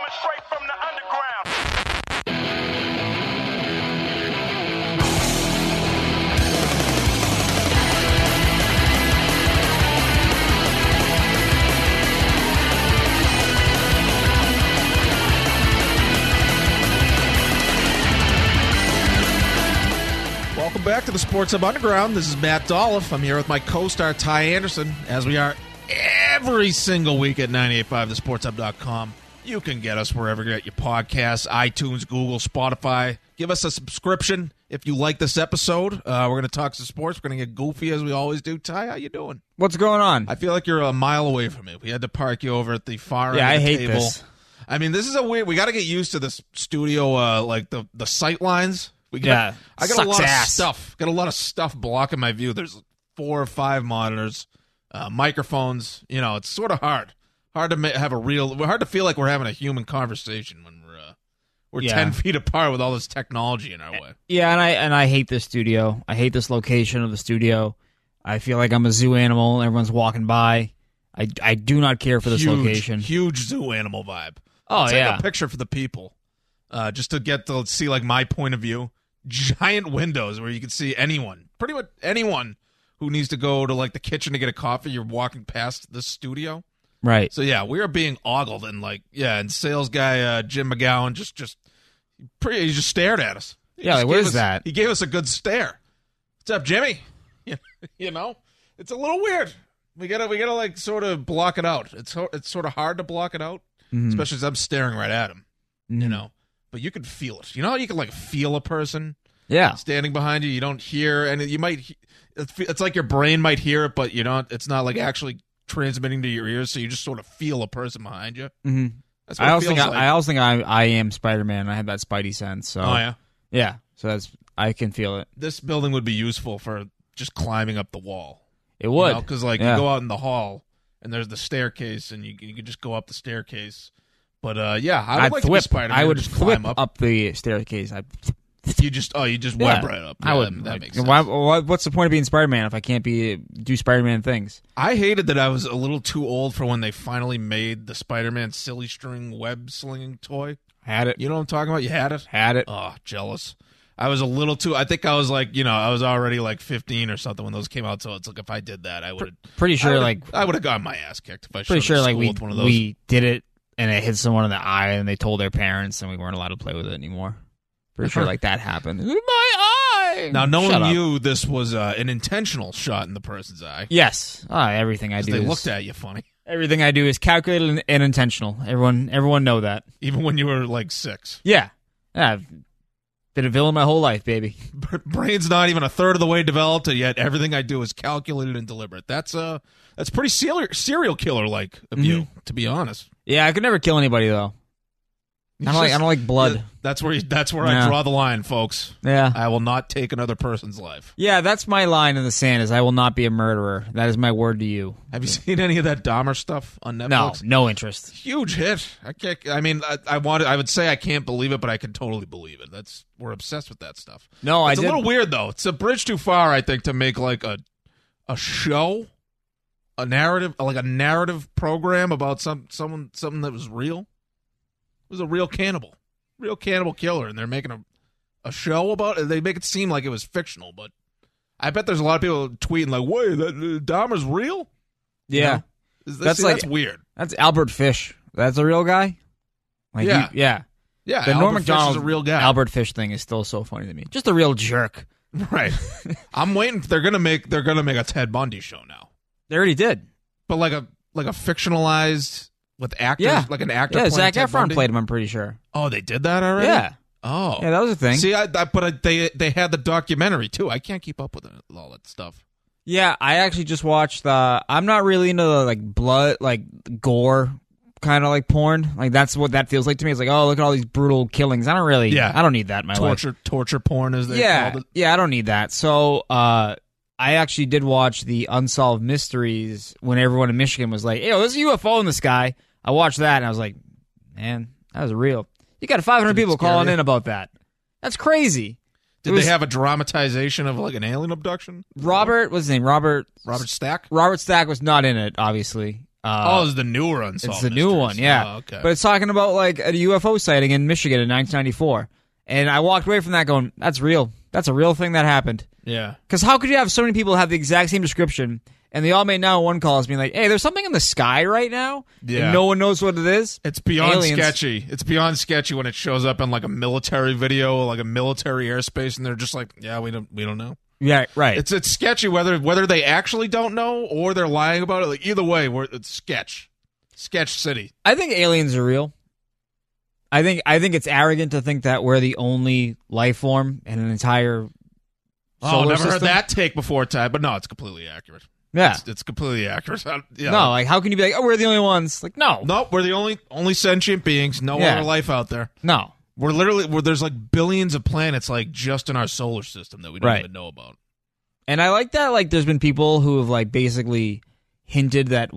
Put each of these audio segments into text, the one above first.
Coming straight from the underground. Welcome back to the Sports Hub Underground. This is Matt Dolph. I'm here with my co-star Ty Anderson, as we are every single week at 98.5thesportshub.com. You can get us wherever you get your podcasts, iTunes, Google, Spotify. Give us a subscription if you like this episode. We're going to talk some sports. We're going to get goofy as we always do. Ty, how you doing? What's going on? I feel like you're a mile away from me. We had to park you over at the far end of the I hate table. this. I mean, this is a weird. We got to get used to this studio, like the sight lines. I got a lot of stuff. Got a lot of stuff blocking my view. There's 4 or 5 monitors, microphones. You know, it's sort of hard to have a real. Hard to feel like we're having a human conversation when we're 10 feet apart with all this technology in our way. Yeah, and I hate this studio. I hate this location of the studio. I feel like I'm a zoo animal. Everyone's walking by. I do not care for this location. Huge zoo animal vibe. Oh, Take yeah. a picture for the people, just to get to see like my point of view. Giant windows where you can see anyone, pretty much anyone who needs to go to like the kitchen to get a coffee. You're walking past this studio, Right. so yeah, we are being ogled, and and sales guy Jim McGowan just he just stared at us. What is that? He gave us a good stare. What's up, Jimmy? You know, it's a little weird. We gotta like sort of block it out. It's sort of hard to block it out, especially as I'm staring right at him. You know. But you can feel it. You know how you can like feel a person standing behind you? You don't hear, and you might. It's like your brain might hear it, but you don't. It's not like actually transmitting to your ears, so you just sort of feel a person behind you. Mm-hmm. That's what it feels like. I also think I am Spider-Man. I have that Spidey sense. So. Oh yeah, yeah. So I can feel it. This building would be useful for just climbing up the wall. It would, because you go out in the hall and there's the staircase, and you could just go up the staircase. But I would like to be Spider-Man. I would just flip climb up the staircase. You just web right up. I would. That makes sense. What's the point of being Spider-Man if I can't do Spider-Man things? I hated that I was a little too old for when they finally made the Spider-Man silly string web slinging toy. Had it. You know what I'm talking about? You had it? Had it. Oh, jealous. I was a little too. I think I was like, I was already like 15 or something when those came out. So it's like if I did that, I would. Pretty sure, I would have gotten my ass kicked if I. Pretty sure, like with one of those. we did it. And it hit someone in the eye, and they told their parents, and we weren't allowed to play with it anymore. Pretty sure like that happened. My eye! Now, knowing you, this was an intentional shot in the person's eye. Yes. Everything I do They looked at you funny. Everything I do is calculated and intentional. Everyone know that. Even when you were like 6. Yeah. I've been a villain my whole life, baby. Brain's not even a third of the way developed, and yet everything I do is calculated and deliberate. That's pretty serial killer-like of you, to be honest. Yeah, I could never kill anybody though. I don't like blood. Yeah, that's where I draw the line, folks. Yeah, I will not take another person's life. Yeah, that's my line in the sand. Is I will not be a murderer. That is my word to you. Have you seen any of that Dahmer stuff on Netflix? No interest. Huge hit. I would say I can't believe it, but I can totally believe it. We're obsessed with that stuff. No, it's a little weird though. It's a bridge too far, I think, to make like a show. A narrative program about something that was real. It was a real cannibal killer, and they're making a show about it. They make it seem like it was fictional, but I bet there's a lot of people tweeting like, "Wait, that Dahmer's real?" Yeah, that's weird. That's Albert Fish. That's a real guy. Yeah. The Norm Macdonald is a real guy. Albert Fish thing is still so funny to me. Just a real jerk. Right. I'm waiting. They're gonna make a Ted Bundy show now. They already did, but like a fictionalized with actors, like an actor. Yeah, playing Zac Ted Efron Bundy. played him. I'm pretty sure. Oh, they did that already. Yeah. Oh, yeah, that was a thing. See, they had the documentary too. I can't keep up with all that stuff. Yeah, I actually just watched the. I'm not really into the blood, gore kind of porn. That's what that feels like to me. It's like, oh, look at all these brutal killings. I don't really. Yeah. I don't need that in my life. Torture porn, as they called it. Yeah, I don't need that. So, I actually did watch the Unsolved Mysteries when everyone in Michigan was like, "Hey, there's a UFO in the sky." I watched that and I was like, "Man, that was real." You got 500 people calling in about that. That's crazy. Did they have a dramatization of an alien abduction? What's his name? Robert Stack? Robert Stack was not in it, obviously. It's the newer Unsolved It's the new Mysteries. one, yeah. Oh, okay. But it's talking about like a UFO sighting in Michigan in 1994. And I walked away from that going, that's real. That's a real thing that happened. yeah. Because how could you have so many people have the exact same description, and they all made 911 calls being like, hey, there's something in the sky right now, Yeah. and no one knows what it is? It's beyond Aliens. sketchy. It's beyond sketchy when it shows up in like a military video, like a military airspace, and they're just like, yeah, we don't know. Yeah, right. It's sketchy whether they actually don't know or they're lying about it. Like either way, it's sketch city. I think aliens are real. I think it's arrogant to think that we're the only life form in an entire solar Never system. heard that take before, Ty. But no, it's completely accurate. Yeah. It's completely accurate. Yeah. No, like how can you be like, oh, we're the only ones? Like, no. Nope, we're the only sentient beings. No Yeah. other life out there. No. There's like billions of planets like just in our solar system that we don't Right. even know about. And I like that, like, there's been people who have, like, basically hinted that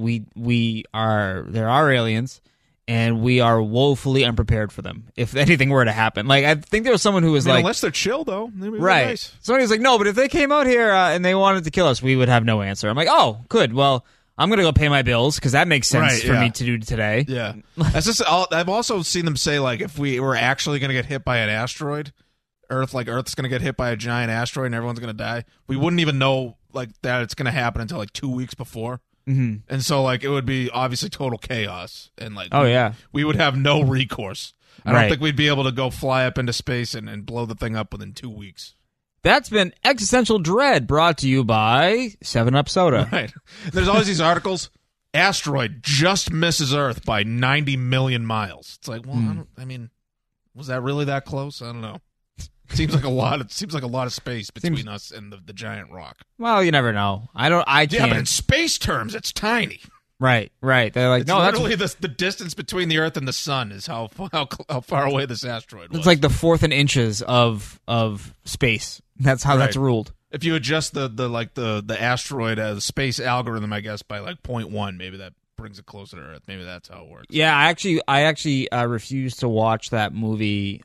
there are aliens, and we are woefully unprepared for them, if anything were to happen. Like, I think there was someone who was like... unless they're chill, though. Maybe they're right. Nice. Somebody was like, no, but if they came out here and they wanted to kill us, we would have no answer. I'm like, oh, good. Well, I'm going to go pay my bills, because that makes sense Right, for yeah. me to do today. Yeah. I've also seen them say, like, if we were actually going to get hit by an asteroid, Earth's going to get hit by a giant asteroid and everyone's going to die, we wouldn't even know, like, that it's going to happen until, like, 2 weeks before. Mm-hmm. And so, like, it would be obviously total chaos. And, like, Oh, yeah. we would have no recourse. I don't Right. think we'd be able to go fly up into space and blow the thing up within 2 weeks. That's been Existential Dread, brought to you by 7-Up Soda. Right. There's always these articles. Asteroid just misses Earth by 90 million miles. It's like, well, was that really that close? I don't know. Seems like a lot. It seems like a lot of space between us and the giant rock. Well, you never know. I can't. Yeah, but in space terms, it's tiny. Right. They're like, It's no, that's literally the distance between the Earth and the Sun is how far away this asteroid was. it's like the fourth in inches of space. That's how that's Right. ruled. If you adjust the asteroid space algorithm, I guess by like 0.1, maybe that brings it closer to Earth. Maybe that's how it works. Yeah, I actually refused to watch that movie.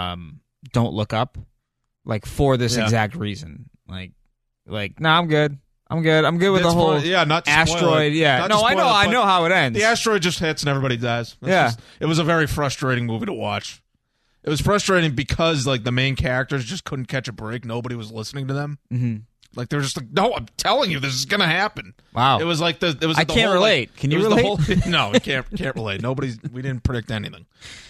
Don't Look Up, like for this Yeah. exact reason. Like, no, I'm good. I'm good with That's the whole yeah, not to spoil asteroid. it. Yeah, Not to no, I spoil know, it, I but know how it ends. The asteroid just hits and everybody dies. Yeah. It was a very frustrating movie to watch. It was frustrating because like the main characters just couldn't catch a break. Nobody was listening to them. Mm-hmm. Like they're just like, no, I'm telling you, this is gonna happen. Wow. It was like I I can't relate. Can you relate? No, we can't relate. We didn't predict anything.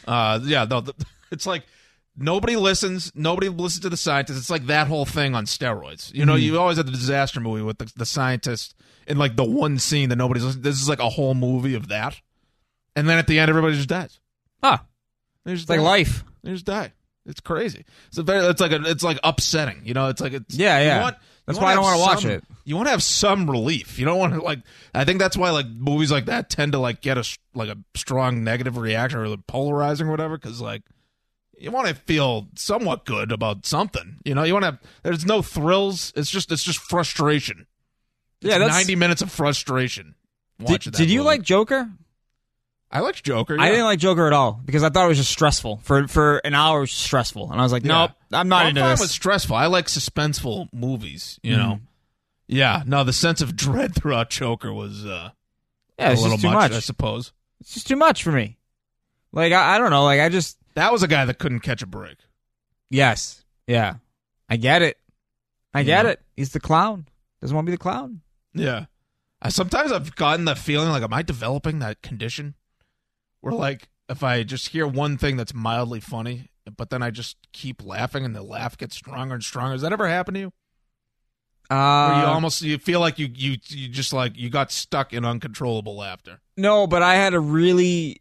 It's like nobody listens. Nobody listens to the scientists. It's like that whole thing on steroids. You know, you always have the disaster movie with the scientist in like the one scene that nobody's listening. This is like a whole movie of that, and then at the end, everybody just dies. Ah, They just it's like die. life. They just die. It's crazy. It's like upsetting. You know, it's like it's Yeah. That's why I don't want to watch it. You want to have some relief. You don't want to like. I think that's why like movies like that tend to like get a strong negative reaction or like, polarizing or whatever. Because like you want to feel somewhat good about something. You know, you want to have. There's no thrills. It's just frustration. It's Yeah, that's 90 minutes of frustration. Watching that Did you movie. like Joker? I liked Joker. I yeah. didn't like Joker at all because I thought it was just stressful. For an hour, it was just stressful, and I was like, nope, I'm not into fine this. with stressful. I like suspenseful movies. You know. Yeah. No, the sense of dread throughout Joker was Yeah, a it's little just too much, much. I suppose. It's just too much for me. Like I don't know. Like I just That was a guy that couldn't catch a break. yes, yeah, I get it. I get Yeah. it. He's the clown. Doesn't want to be the clown. Yeah. Sometimes I've gotten that feeling like, am I developing that condition? Where like, if I just hear one thing that's mildly funny, but then I just keep laughing and the laugh gets stronger and stronger. Has that ever happened to you? Where you feel like you just like you got stuck in uncontrollable laughter. No, but I had a really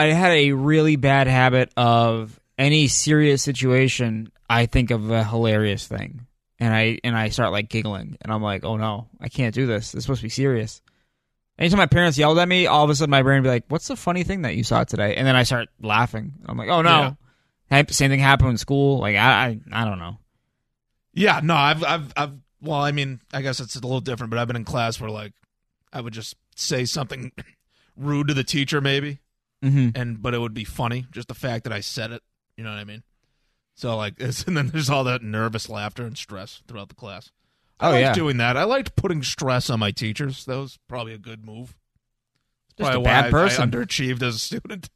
bad habit of any serious situation. I think of a hilarious thing, and I start like giggling, and I'm like, oh no, I can't do this. This is supposed to be serious. Anytime my parents yelled at me, all of a sudden my brain would be like, what's the funny thing that you saw today? And then I start laughing. I'm like, oh no. Same thing happened in school. Like I don't know. Yeah, no, I've well, I mean, I guess it's a little different, but I've been in class where like I would just say something rude to the teacher maybe, but it would be funny, just the fact that I said it. You know what I mean? So like, and then there's all that nervous laughter and stress throughout the class. I liked doing that. I liked putting stress on my teachers. That was probably a good move. Just Probably a bad why person. I underachieved as a student.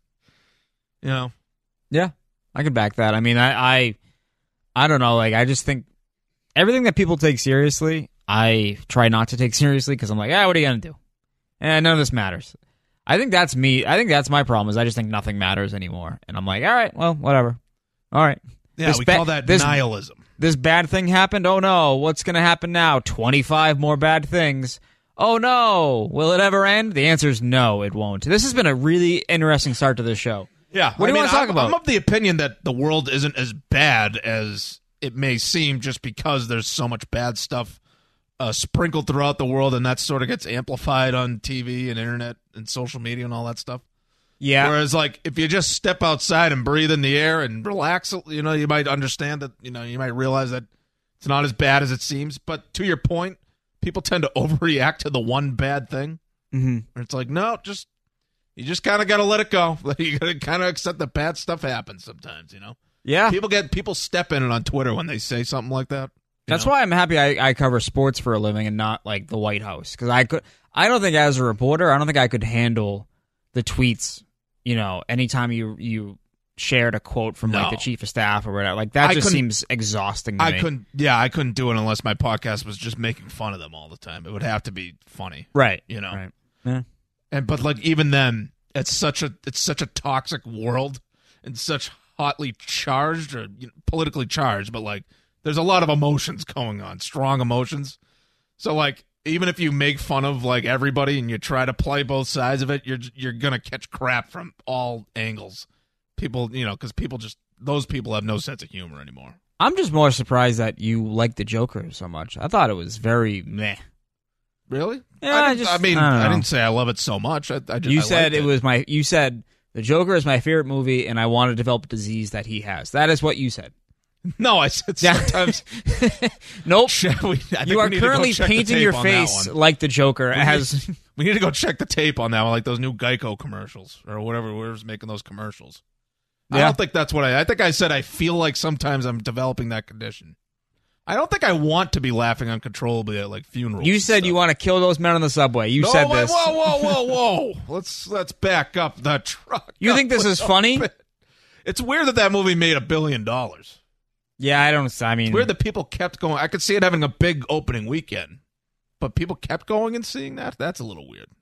You know. Yeah, I can back that. I mean, I don't know. Like, I just think everything that people take seriously, I try not to take seriously because I'm like, what are you gonna do? And none of this matters. I think that's me. I think that's my problem. Is I just think nothing matters anymore, and I'm like, all right, well, whatever. All right. Yeah, we call that nihilism. This bad thing happened. Oh no, what's gonna happen now? 25 more bad things. Oh no, will it ever end? The answer is no, it won't. This has been a really interesting start to this show. Yeah. What do you want to talk about? I'm of the opinion that the world isn't as bad as it may seem just because there's so much bad stuff sprinkled throughout the world, and that sort of gets amplified on TV and internet and social media and all that stuff. Yeah. Whereas, like, if you just step outside and breathe in the air and relax, you know, you might understand that, you know, you might realize that it's not as bad as it seems. But to your point, people tend to overreact to the one bad thing. Mm-hmm. It's like, no, you just kind of got to let it go. You got to kind of accept that bad stuff happens sometimes, you know? Yeah. People step in it on Twitter when they say something like that. That's why I'm happy I cover sports for a living and not like the White House. Because I don't think as a reporter, I don't think I could handle the tweets, you know, anytime you shared a quote from like the chief of staff or whatever. Like that just seems exhausting to me. I couldn't do it unless my podcast was just making fun of them all the time. It would have to be funny. Right. You know. Right. Yeah. But like even then, it's such a toxic world and such hotly charged or politically charged, but like there's a lot of emotions going on, strong emotions. So like even if you make fun of like everybody and you try to play both sides of it, you're gonna catch crap from all angles. People, you know, because those people have no sense of humor anymore. I'm just more surprised that you like the Joker so much. I thought it was very meh. Really? Yeah, I didn't say I love it so much. You said You said the Joker is my favorite movie, and I want to develop a disease that he has. That is what you said. No, I said sometimes. Nope. You are we need currently to go check painting the your tape on face that one. like the Joker. We need to go check the tape on that one, like those new Geico commercials or whoever's making those commercials. Yeah. I don't think that's what I think I said I feel like sometimes I'm developing that condition. I don't think I want to be laughing uncontrollably at like funerals. You said you want to kill those men on the subway. You said this. Whoa. Let's back up the truck. You think this is funny? It's weird that movie made $1 billion. Yeah, I mean, It's weird that people kept going. I could see it having a big opening weekend, but people kept going and seeing that. That's a little weird.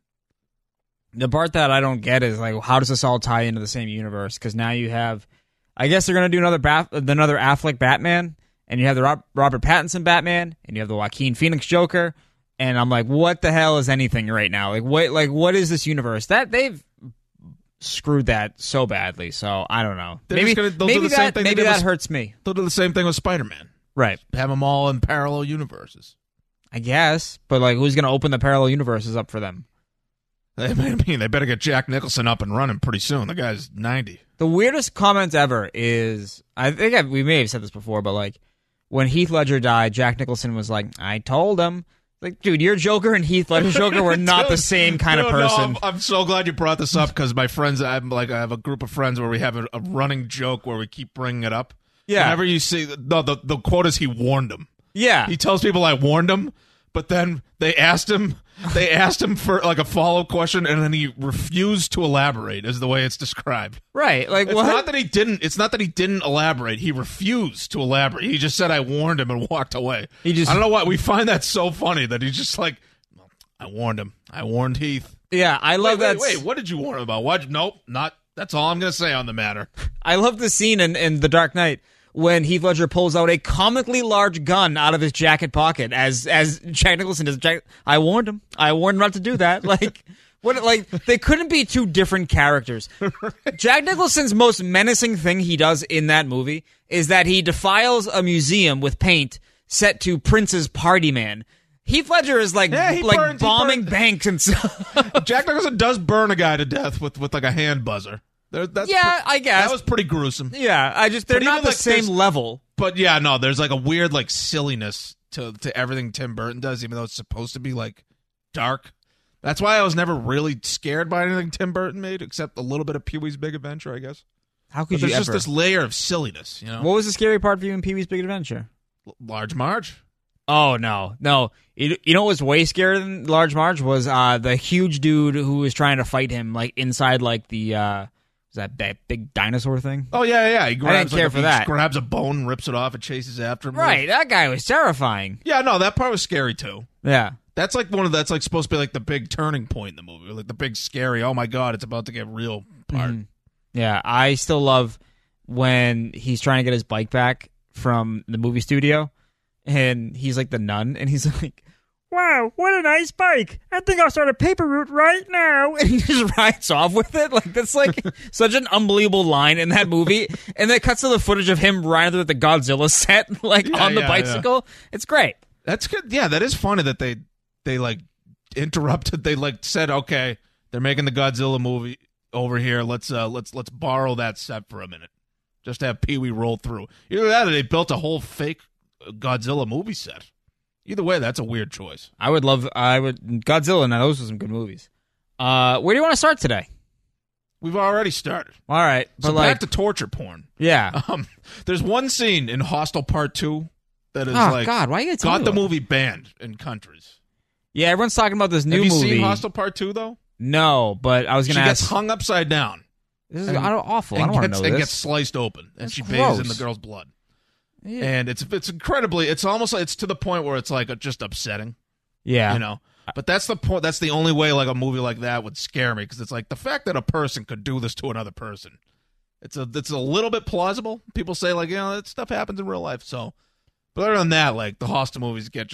The part that I don't get is like, how does this all tie into the same universe? Because now you have, I guess they're going to do another Affleck Batman, and you have the Robert Pattinson Batman, and you have the Joaquin Phoenix Joker, and I'm like, what the hell is anything right now? What is this universe? That they've screwed that so badly. So I don't know. Maybe that hurts me. They'll do the same thing with Spider-Man. Right. Have them all in parallel universes. I guess, but like, who's going to open the parallel universes up for them? They better get Jack Nicholson up and running pretty soon. The guy's 90. The weirdest comment ever is, I think we may have said this before, but like when Heath Ledger died, Jack Nicholson was like, I told him. Like, dude, your Joker and Heath Ledger's Joker were not the same kind of person. No, I'm so glad you brought this up because my friends, I have a group of friends where we have a running joke where we keep bringing it up. Yeah. Whenever you see, the quote is he warned him. Yeah. He tells people I warned him, but then they asked him for like a follow-up question, and then he refused to elaborate. Is the way it's described. Right? Like, It's what? not that he didn't. It's not that he didn't elaborate. He refused to elaborate. He just said I warned him and walked away. I don't know why we find that so funny that he's just like, I warned him. I warned Heath. Yeah, I love that. Wait, what did you warn him about? What? Nope, not. That's all I'm going to say on the matter. I love the scene in The Dark Knight when Heath Ledger pulls out a comically large gun out of his jacket pocket as Jack Nicholson does. I warned him. I warned him not to do that. Like, what? Like, they couldn't be two different characters. Jack Nicholson's most menacing thing he does in that movie is that he defiles a museum with paint set to Prince's Party Man. Heath Ledger is like bombing banks and stuff. Jack Nicholson does burn a guy to death with like a hand buzzer. I guess that was pretty gruesome. Yeah, they're not the same level. But yeah, no, there's like a weird like silliness to everything Tim Burton does, even though it's supposed to be like dark. That's why I was never really scared by anything Tim Burton made, except a little bit of Pee-wee's Big Adventure, I guess. How could there's you just ever? this layer of silliness, you know? What was the scary part for you in Pee-wee's Big Adventure? Large Marge. Oh, no. You know what was way scarier than Large Marge was the huge dude who was trying to fight him like inside like the was that big dinosaur thing? Oh yeah. He grabs, I didn't care for that. Grabs a bone, rips it off, and chases after him. Right, that guy was terrifying. Yeah, no, that part was scary too. Yeah. That's like that's like supposed to be like the big turning point in the movie, like the big scary. Oh my god, it's about to get real part. Mm-hmm. Yeah, I still love when he's trying to get his bike back from the movie studio, and he's like the nun, and he's like, "Wow, what a nice bike! I think I'll start a paper route right now." And he just rides off with it. Like that's like such an unbelievable line in that movie, and then it cuts to the footage of him riding with the Godzilla set, like on the bicycle. Yeah. It's great. That's good. Yeah, that is funny that they like interrupted. They like said, okay, they're making the Godzilla movie over here. Let's borrow that set for a minute. Just have Pee-wee roll through. Either that or they built a whole fake Godzilla movie set. Either way, that's a weird choice. I would Godzilla. Now those are some good movies. Where do you want to start today? We've already started. All right, so back to torture porn. Yeah. There's one scene in Hostel Part 2 that is God, why you got the movie banned in countries. Yeah, everyone's talking about this new movie. Have you seen Hostel Part 2 though? No, but I was going to ask. She gets hung upside down. This is awful. I don't want to know this. And gets sliced open, and she bathes in the girl's blood. Yeah. And it's incredibly. It's almost like it's to the point where it's like just upsetting. Yeah, you know. But that's the point. That's the only way like a movie like that would scare me, because it's like the fact that a person could do this to another person. It's a little bit plausible. People say like, that stuff happens in real life. So, but other than that, like the Hostel movies get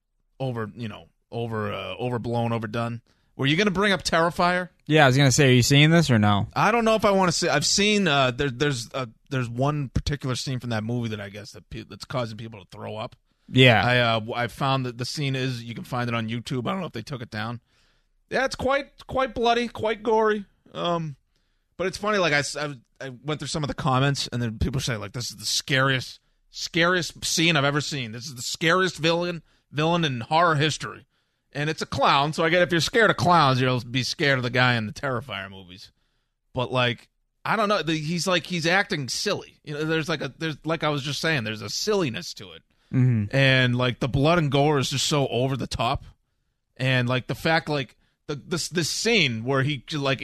overblown, overdone. Were you going to bring up Terrifier? Yeah, I was going to say, are you seeing this or no? I don't know if I want to see. I've seen there's one particular scene from that movie that I guess that's causing people to throw up. Yeah, I found that the scene is, you can find it on YouTube. I don't know if they took it down. Yeah, it's quite bloody, quite gory. But it's funny. Like I went through some of the comments, and then people say like, this is the scariest scene I've ever seen. This is the scariest villain in horror history. And it's a clown, so I get if you're scared of clowns, you'll be scared of the guy in the Terrifier movies. But like, I don't know, he's acting silly. You know, there's like I was just saying, there's a silliness to it, and like the blood and gore is just so over the top, and like the fact like this scene where he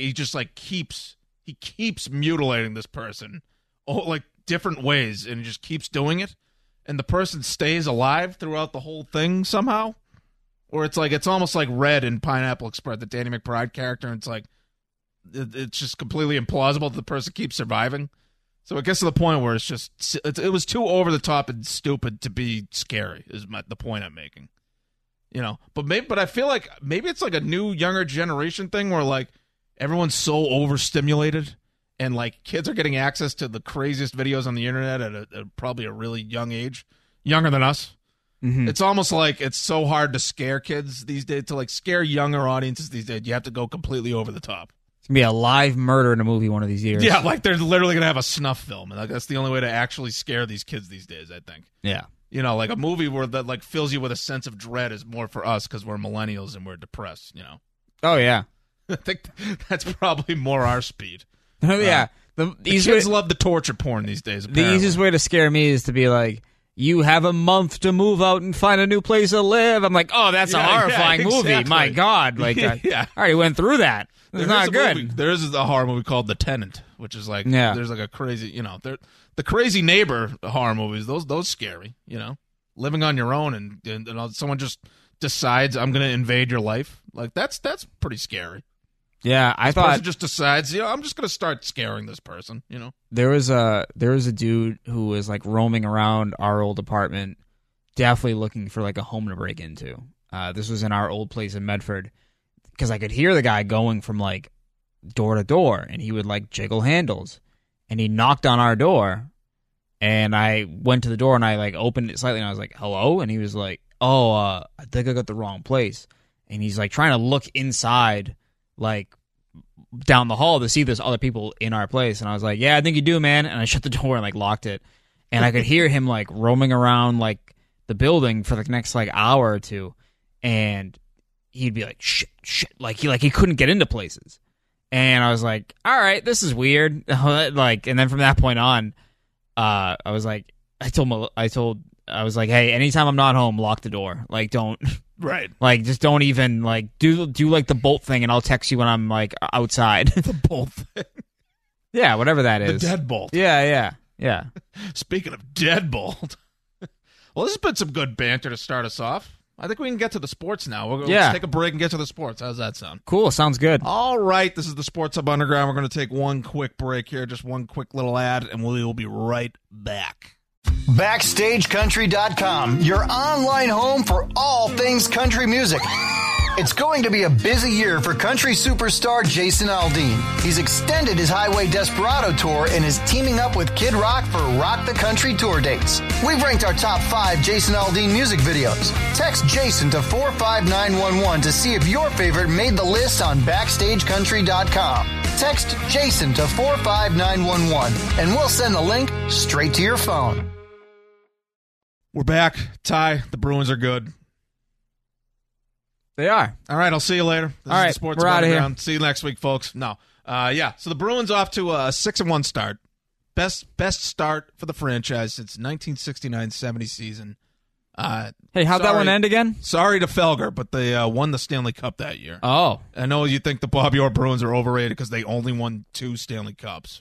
keeps mutilating this person, like different ways, and he just keeps doing it, and the person stays alive throughout the whole thing somehow. Or it's like, it's almost like Red in Pineapple Express, the Danny McBride character, and it's like, it's just completely implausible that the person keeps surviving. So it gets to the point where it's just, it was too over the top and stupid to be scary, is the point I'm making. You know, but I feel like maybe it's like a new, younger generation thing where like everyone's so overstimulated, and like kids are getting access to the craziest videos on the internet at probably a really young age, younger than us. Mm-hmm. It's almost like it's so hard to scare kids these days, to like scare younger audiences these days. You have to go completely over the top. It's going to be a live murder in a movie one of these years. Yeah, like they're literally going to have a snuff film. And like, that's the only way to actually scare these kids these days, I think. Yeah. You know, like a movie where that like fills you with a sense of dread is more for us because we're millennials and we're depressed, you know? Oh, yeah. I think that's probably more our speed. Oh, yeah. The kids love the torture porn these days, apparently. The easiest way to scare me is to be like, you have a month to move out and find a new place to live. I'm like, oh, that's a horrifying movie. My God. Like, I already went through that. It's not good. There is a horror movie called The Tenant, which is like, there's like a crazy, you know, the crazy neighbor horror movies, those scary, you know, living on your own and someone just decides, I'm going to invade your life. Like, that's pretty scary. Yeah, I thought person just decides, I'm just going to start scaring this person, you know. There was a dude who was like roaming around our old apartment, definitely looking for like a home to break into. This was in our old place in Medford, because I could hear the guy going from like door to door, and he would like jiggle handles, and he knocked on our door, and I went to the door and I like opened it slightly, and I was like, hello, and he was like, I think I got the wrong place, and he's like trying to look inside, like down the hall to see there's other people in our place, and I was like, yeah, I think you do, man, and I shut the door and like locked it, and I could hear him like roaming around like the building for the next like hour or two, and he'd be like shit like he couldn't get into places, and I was like, all right, this is weird. Like, and then from that point on, I was like, I told I was like, hey, anytime I'm not home, lock the door. Like, don't. Right. Like, just don't even, like, do like the bolt thing, and I'll text you when I'm, like, outside. The bolt thing. Yeah, whatever that The is. deadbolt. Yeah. Speaking of deadbolt. Well, this has been some good banter to start us off. I think we can get to the sports now. Let's take a break and get to the sports. How's that sound? Cool. Sounds good. All right. This is the Sports Hub Underground. We're going to take one quick break here, just one quick little ad, and we will be right back. BackstageCountry.com, your online home for all things country music. It's going to be a busy year for country superstar Jason Aldean. He's extended his Highway Desperado tour and is teaming up with Kid Rock for Rock the Country tour dates. We've ranked our top 5 Jason Aldean music videos. Text Jason to 45911 to see if your favorite made the list on BackstageCountry.com. Text Jason to 45911 and we'll send the link straight to your phone. We're back. Ty, the Bruins are good. They are. All right, I'll see you later. This All is right, the Sports we're outta here. Underground. See you next week, folks. No. So the Bruins off to a 6-1 start. Best start for the franchise since 1969-70 season. Hey, how'd that one end again? Sorry to Felger, but they won the Stanley Cup that year. Oh. I know you think the Bobby Orr Bruins are overrated because they only won 2 Stanley Cups.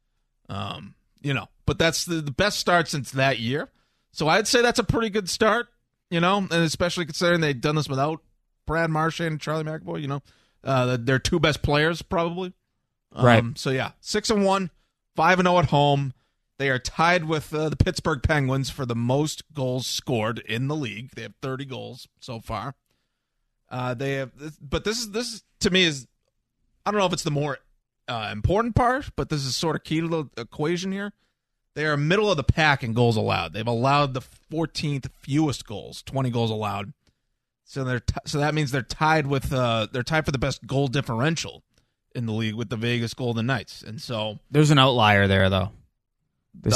But that's the best start since that year. So I'd say that's a pretty good start, and especially considering they'd done this without Brad Marchand and Charlie McAvoy, their 2 best players probably. Right. So yeah, 6-1, 5-0 at home. They are tied with the Pittsburgh Penguins for the most goals scored in the league. They have 30 goals so far. But this is to me is, I don't know if it's the more important part, but this is sort of key to the equation here. They are middle of the pack in goals allowed. They've allowed the 14th fewest goals, 20 goals allowed. So that means they're tied with for the best goal differential in the league with the Vegas Golden Knights. And so there's an outlier there, though. The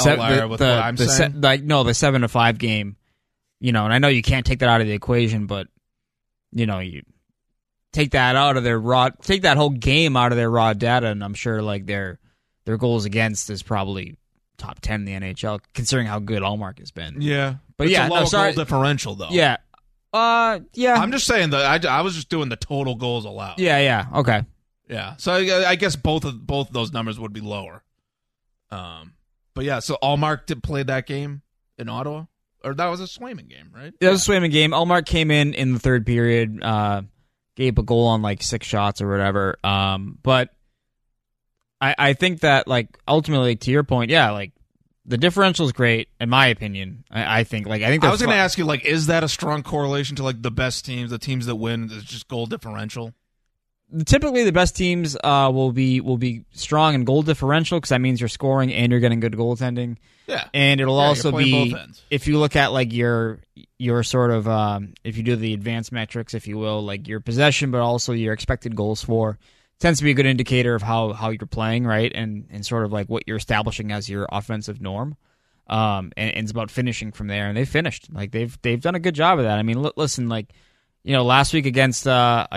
7-5 game. And I know you can't take that out of the equation, but you take that out of take that whole game out of their raw data, and I'm sure like their goals against is probably top 10 in the NHL, considering how good Allmark has been. Yeah. But it's yeah, a low sorry. goal differential, though. Yeah. Yeah. I'm just saying that I was just doing the total goals allowed. Yeah. Okay. Yeah. So I guess both of those numbers would be lower. But yeah, so Allmark played that game in Ottawa? Or that was a Swayman game, right? It was a Swayman game. Allmark came in the third period, gave a goal on like 6 shots or whatever. But I think that, like, ultimately, to your point, yeah, like, the differential is great, in my opinion. I think I was going to ask you, like, is that a strong correlation to, like, the best teams, the teams that win, is just goal differential? Typically, the best teams will be strong in goal differential because that means you're scoring and you're getting good goaltending. Yeah, and it'll also be both ends. If you look at like your sort of if you do the advanced metrics, if you will, like your possession, but also your expected goals for. Tends to be a good indicator of how you're playing, right, and sort of like what you're establishing as your offensive norm, and it's about finishing from there. And they finished, like they've done a good job of that. I mean, listen, like last week against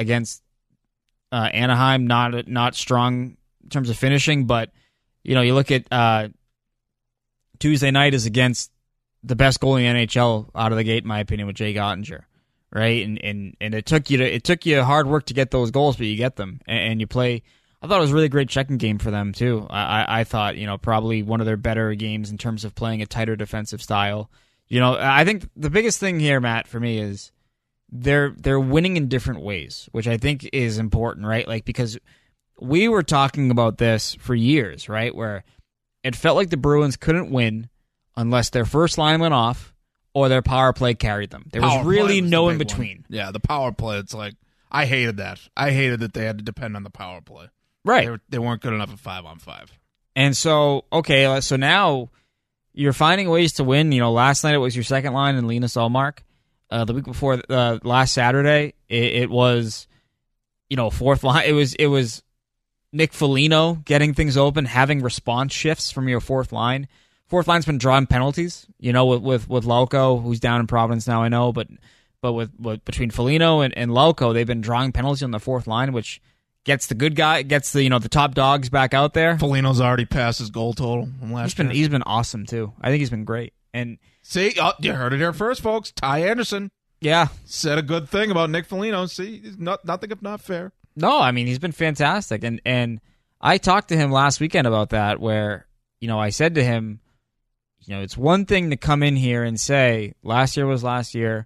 Anaheim, not strong in terms of finishing, but you look at Tuesday night is against the best goalie in the NHL out of the gate, in my opinion, with Jay Gottinger. Right, and it took you hard work to get those goals, but you get them, and you play. I thought it was a really great checking game for them too. I thought probably one of their better games in terms of playing a tighter defensive style. I think the biggest thing here, Matt, for me is they're winning in different ways, which I think is important, right? Like because we were talking about this for years, right? Where it felt like the Bruins couldn't win unless their first line went off. Or their power play carried them. There was really no in between. Yeah, the power play. It's like I hated that. I hated that they had to depend on the power play. Right. They weren't good enough at 5-on-5. And so so now you're finding ways to win. Last night it was your second line and Linus Ullmark. The week before, last Saturday, it was fourth line. It was Nick Foligno getting things open, having response shifts from your fourth line. Fourth line's been drawing penalties, with Lauko, who's down in Providence now, I know, but with between Foligno and Lauko, they've been drawing penalties on the fourth line, which gets the good guy, gets the top dogs back out there. Foligno's already passed his goal total from last year. He's been awesome too. I think he's been great. And See, you heard it here first, folks. Ty Anderson yeah, said a good thing about Nick Foligno. See, he's nothing if not fair. no, I mean, he's been fantastic. And I talked to him last weekend about that, where, I said to him, it's one thing to come in here and say, last year was last year.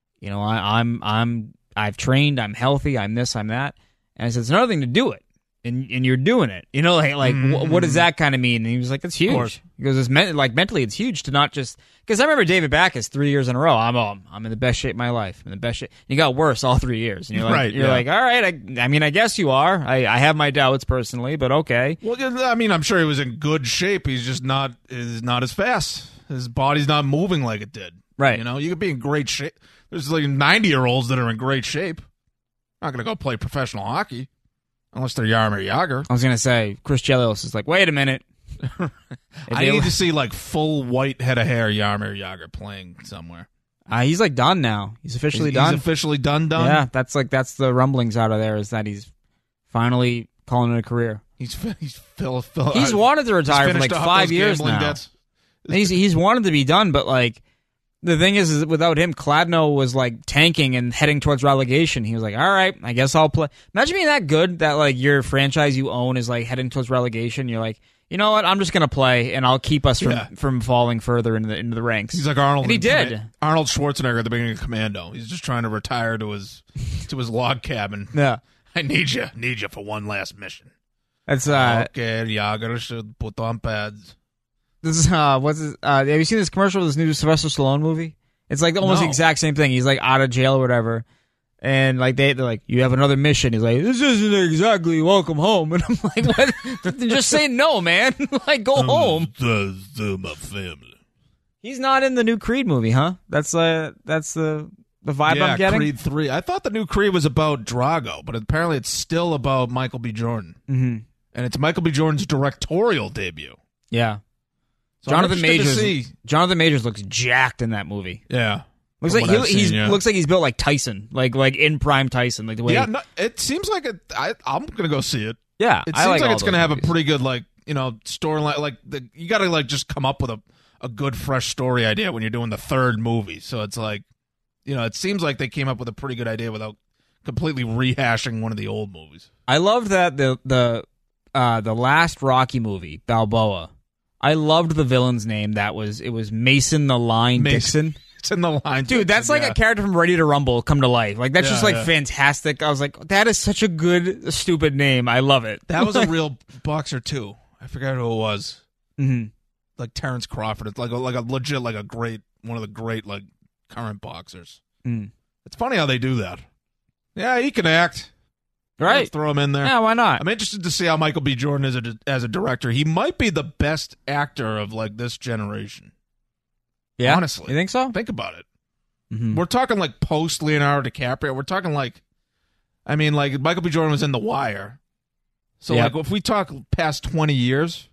I've trained, I'm healthy, I'm this, I'm that. And I said, it's another thing to do it. And you're doing it. What does that kind of mean? And he was like, it's huge. He goes, mentally, it's huge to not just, because I remember David Backus 3 years in a row. I'm in the best shape of my life. I'm in the best shape. And he got worse all 3 years. And you're like, right, all right. I guess you are. I have my doubts personally, but okay. Well, I'm sure he was in good shape. He's just not as fast. His body's not moving like it did. Right. You could be in great shape. There's like 90-year-olds that are in great shape. Not going to go play professional hockey. Unless they're Jaromir Jagr. I was going to say, Chris Chelios is like, wait a minute. I need to see like full white head of hair Jaromir Jagr playing somewhere. He's like done now. He's officially done. He's officially done? Yeah, that's the rumblings out of there, is that he's finally calling it a career. He's wanted to retire for like 5 years now. Debts. He's wanted to be done, but like, the thing is without him, Kladno was like tanking and heading towards relegation. He was like, all right, I guess I'll play. Imagine being that good that like your franchise you own is like heading towards relegation. You're like, you know what? I'm just going to play and I'll keep us from falling further into the ranks. He's like Arnold. And he did. Arnold Schwarzenegger at the beginning of Commando. He's just trying to retire to his log cabin. Yeah. I need you for one last mission. That's okay, Jagr should put on pads. This is have you seen this commercial of this new Sylvester Stallone movie? It's like almost the exact same thing. He's like out of jail or whatever, and like they're like, you have another mission. He's like, this isn't exactly welcome home, and I'm like, what? Just say no, man. Like, go home. My family. He's not in the new Creed movie, huh? That's the vibe I'm getting. Creed 3. I thought the new Creed was about Drago, but apparently it's still about Michael B. Jordan, and it's Michael B. Jordan's directorial debut. Yeah. So Jonathan Majors looks jacked in that movie. Yeah, looks like looks like he's built like Tyson, like in prime Tyson, like the way. Yeah, it seems like it. I'm gonna go see it. Yeah, it seems like it's gonna have a pretty good storyline. Like you got to like just come up with a good fresh story idea when you're doing the third movie. So it's like, it seems like they came up with a pretty good idea without completely rehashing one of the old movies. I loved that the last Rocky movie, Balboa. I loved the villain's name. It was Mason the Line Dixon. It's in the line, dude. That's like a character from Ready to Rumble come to life. Like that's just fantastic. I was like, that is such a good stupid name. I love it. That was a real boxer too. I forgot who it was. Mm-hmm. Like Terrence Crawford. It's like a legit one of the great like current boxers. Mm. It's funny how they do that. Yeah, he can act. Right. Let's throw him in there. Yeah, why not? I'm interested to see how Michael B. Jordan is as a director. He might be the best actor of like this generation. Yeah, honestly, you think so? Think about it. Mm-hmm. We're talking like post Leonardo DiCaprio. We're talking like Michael B. Jordan was in The Wire. So like if we talk past 20 years,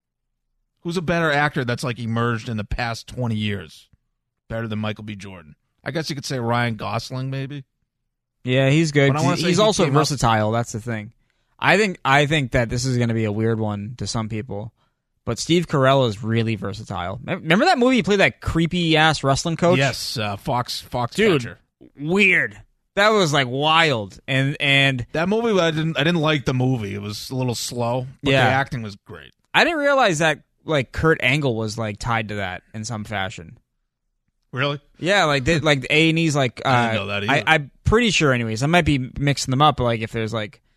who's a better actor that's like emerged in the past 20 years? Better than Michael B. Jordan. I guess you could say Ryan Gosling maybe. Yeah, he's good. He's also versatile. That's the thing. I think that this is going to be a weird one to some people, but Steve Carell is really versatile. Remember that movie? He played that creepy ass wrestling coach. Yes, Fox. Dude, Catcher. Weird. That was like wild. And that movie, I didn't like the movie. It was a little slow, but the acting was great. I didn't realize that like Kurt Angle was like tied to that in some fashion. Really? Yeah, like A&E's like I didn't know that either. I'm pretty sure anyways. I might be mixing them up, but like if there's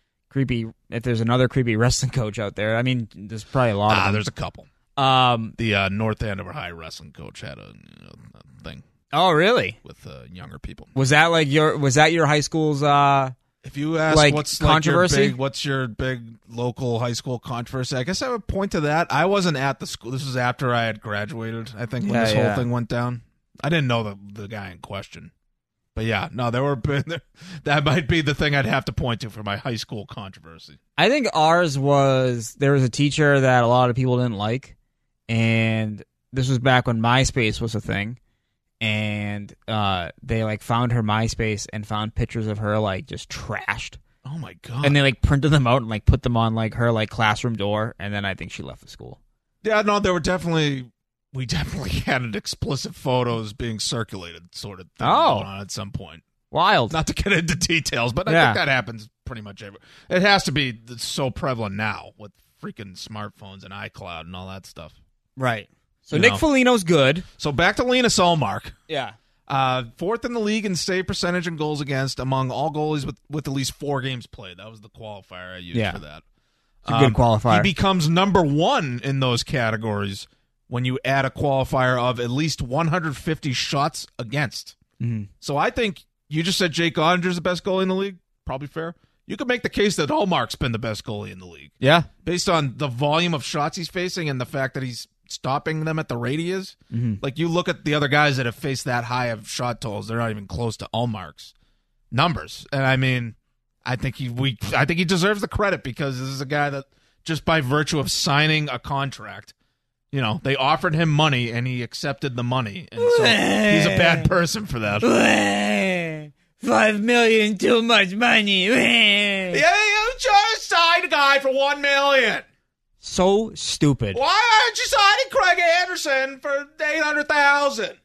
another creepy wrestling coach out there, I mean there's probably a lot of them. There's a couple. The North Andover High wrestling coach had a thing. Oh, really? With younger people. Was that your high school's if you ask like what's controversy? Like what's your big local high school controversy? I guess I would point to that. I wasn't at the school. This was after I had graduated, I think, when this whole thing went down. I didn't know the guy in question. But yeah, no, that might be the thing I'd have to point to for my high school controversy. I think ours was, there was a teacher that a lot of people didn't like, and this was back when MySpace was a thing, and they like found her MySpace and found pictures of her like just trashed. Oh my god. And they like printed them out and like put them on like her like classroom door, and then I think she left the school. Yeah, no, there were definitely we definitely had an explicit photos being circulated sort of thing Oh. going on at some point. Wild. Not to get into details, but I Yeah. think that happens pretty much everywhere. It has to be so prevalent now with freaking smartphones and iCloud and all that stuff. Right. So You Nick know. Foligno's good. So back to Linus Ullmark. Yeah. Fourth in the league in save percentage and goals against among all goalies with at least 4 games played. That was the qualifier I used Yeah. for that. It's a good qualifier. He becomes number 1 in those categories when you add a qualifier of at least 150 shots against. Mhm. So I think you just said Jake Ottinger's the best goalie in the league. Probably fair. You could make the case that Ullmark's been the best goalie in the league Yeah. based on the volume of shots he's facing and the fact that he's stopping them at the rate he is. Like, you look at the other guys that have faced that high of shot totals, they're not even close to Ullmark's numbers. And I mean, I think he deserves the credit because this is a guy that just by virtue of signing a contract, you know, they offered him money and he accepted the money. And so he's a bad person for that. $5 million, too much money. Yeah, you just signed a guy for $1 million. So stupid. Why aren't you signing Craig Anderson for $800,000?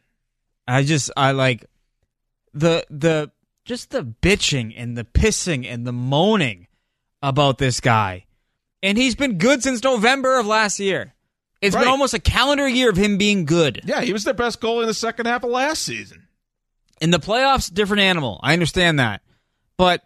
I like the bitching and the pissing and the moaning about this guy. And he's been good since November of last year. It's Right. been almost a calendar year of him being good. Yeah, he was their best goalie in the second half of last season. In the playoffs, different animal. I understand that. But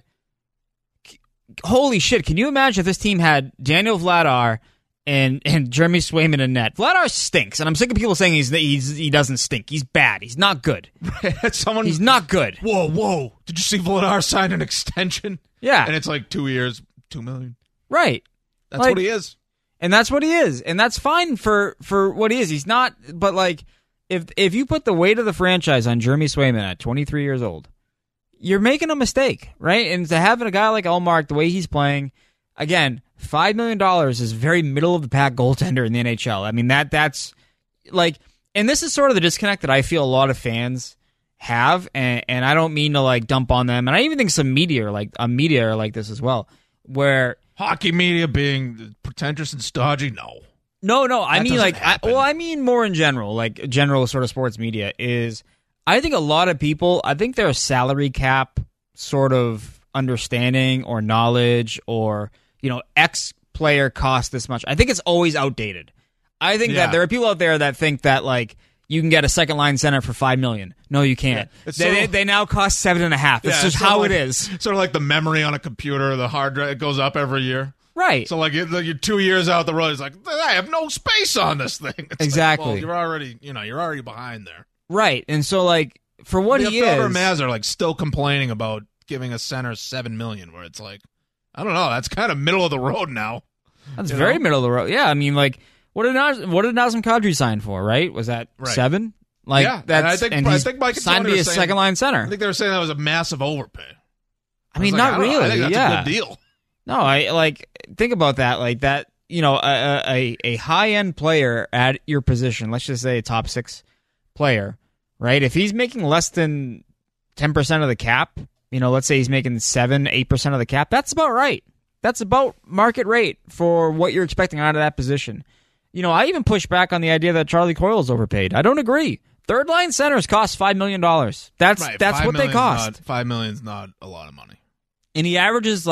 holy shit, can you imagine if this team had Daniel Vladar and Jeremy Swayman in net? Vladar stinks, and I'm sick of people saying he doesn't stink. He's bad. He's not good. Someone, He's not good. Whoa! Did you see Vladar sign an extension? Yeah. And it's like 2 years, $2 million. Right. That's Like- what he is. And that's what he is. And that's fine for what he is. He's not, but like, if you put the weight of the franchise on Jeremy Swayman at 23 years old, you're making a mistake, right? And to have a guy like Ullmark, the way he's playing, again, $5 million is very middle of the pack goaltender in the NHL. I mean, that's like, and this is sort of the disconnect that I feel a lot of fans have, and I don't mean to like dump on them. And I even think some media are like this as well, where Hockey media being pretentious and stodgy? No. No, I That mean doesn't like, happen. I mean more in general, like general sort of sports media is, I think a lot of people, I think their salary cap sort of understanding or knowledge or, you know, X player costs this much. I think it's always outdated. I think Yeah. that there are people out there that think that like, you can get a second line center for $5 million. No, you can't. Yeah. It's sort of- They now cost $7.5. That's just sort of how like- it is. Sort of like the memory on a computer, the hard drive, it goes up every year. Right. So like you're 2 years out the road, it's like, I have no space on this thing. It's like, Exactly. well, you're already behind there. Right. And so like, for what he Felder is. and Maz are like still complaining about giving a center $7 million, where it's like, I don't know, that's kind of middle of the road now. That's You very know? middle of the road. Yeah, I mean, like, what did Nazem Kadri sign for? Right? Was that Right. 7? Like, Yeah, and that's I think he's Mike and signed to Tony be were a saying- second line I center. think they were saying that was a massive overpay. I mean, was like, not I don't know, really. I think that's yeah. a good deal. No, I like think about that. Like that, you know, a high end player at your position. Let's just say a top 6 player, right? If he's making less than 10% of the cap, you know, let's say he's making 7-8% of the cap. That's about right. That's about market rate for what you're expecting out of that position. You know, I even push back on the idea that Charlie Coyle's overpaid. I don't agree. Third line centers cost $5 million. That's Right, that's $5 what they million's cost. $5 million's not a lot of money. And he averages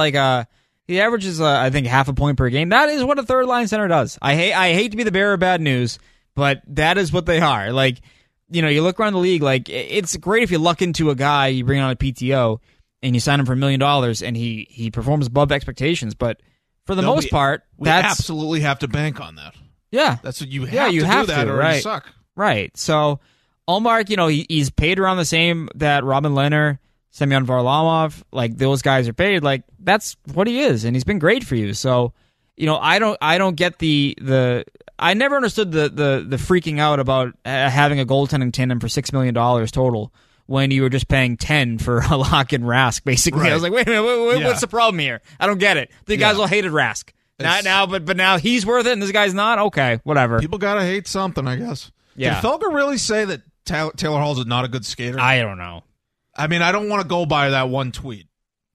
I think half a point per game. That is what a third line center does. I hate to be the bearer of bad news, but that is what they are. Like, you know, you look around the league, like it's great if you luck into a guy, you bring on a PTO and you sign him for $1 million and he performs above expectations, but for the most part, We that's absolutely have to bank on that. yeah. That's what you have Yeah, you to have do that to, or right. you suck. Right. So Ullmark, you know, he's paid around the same that Robin Lehner, Semyon Varlamov, like those guys are paid. Like that's what he is, and he's been great for you. So, you know, I don't get the I never understood the freaking out about having a goaltending tandem for $6 million total when you were just paying 10 for Halak and Rask. Basically, Right. I was like, wait a minute, Yeah. what's the problem here? I don't get it. The guys all hated Rask. Not now, but now he's worth it, and this guy's not. Okay, whatever. People gotta hate something, I guess. Yeah. Did Felger really say that Taylor Hall's not a good skater? I don't know. I mean, I don't want to go by that one tweet.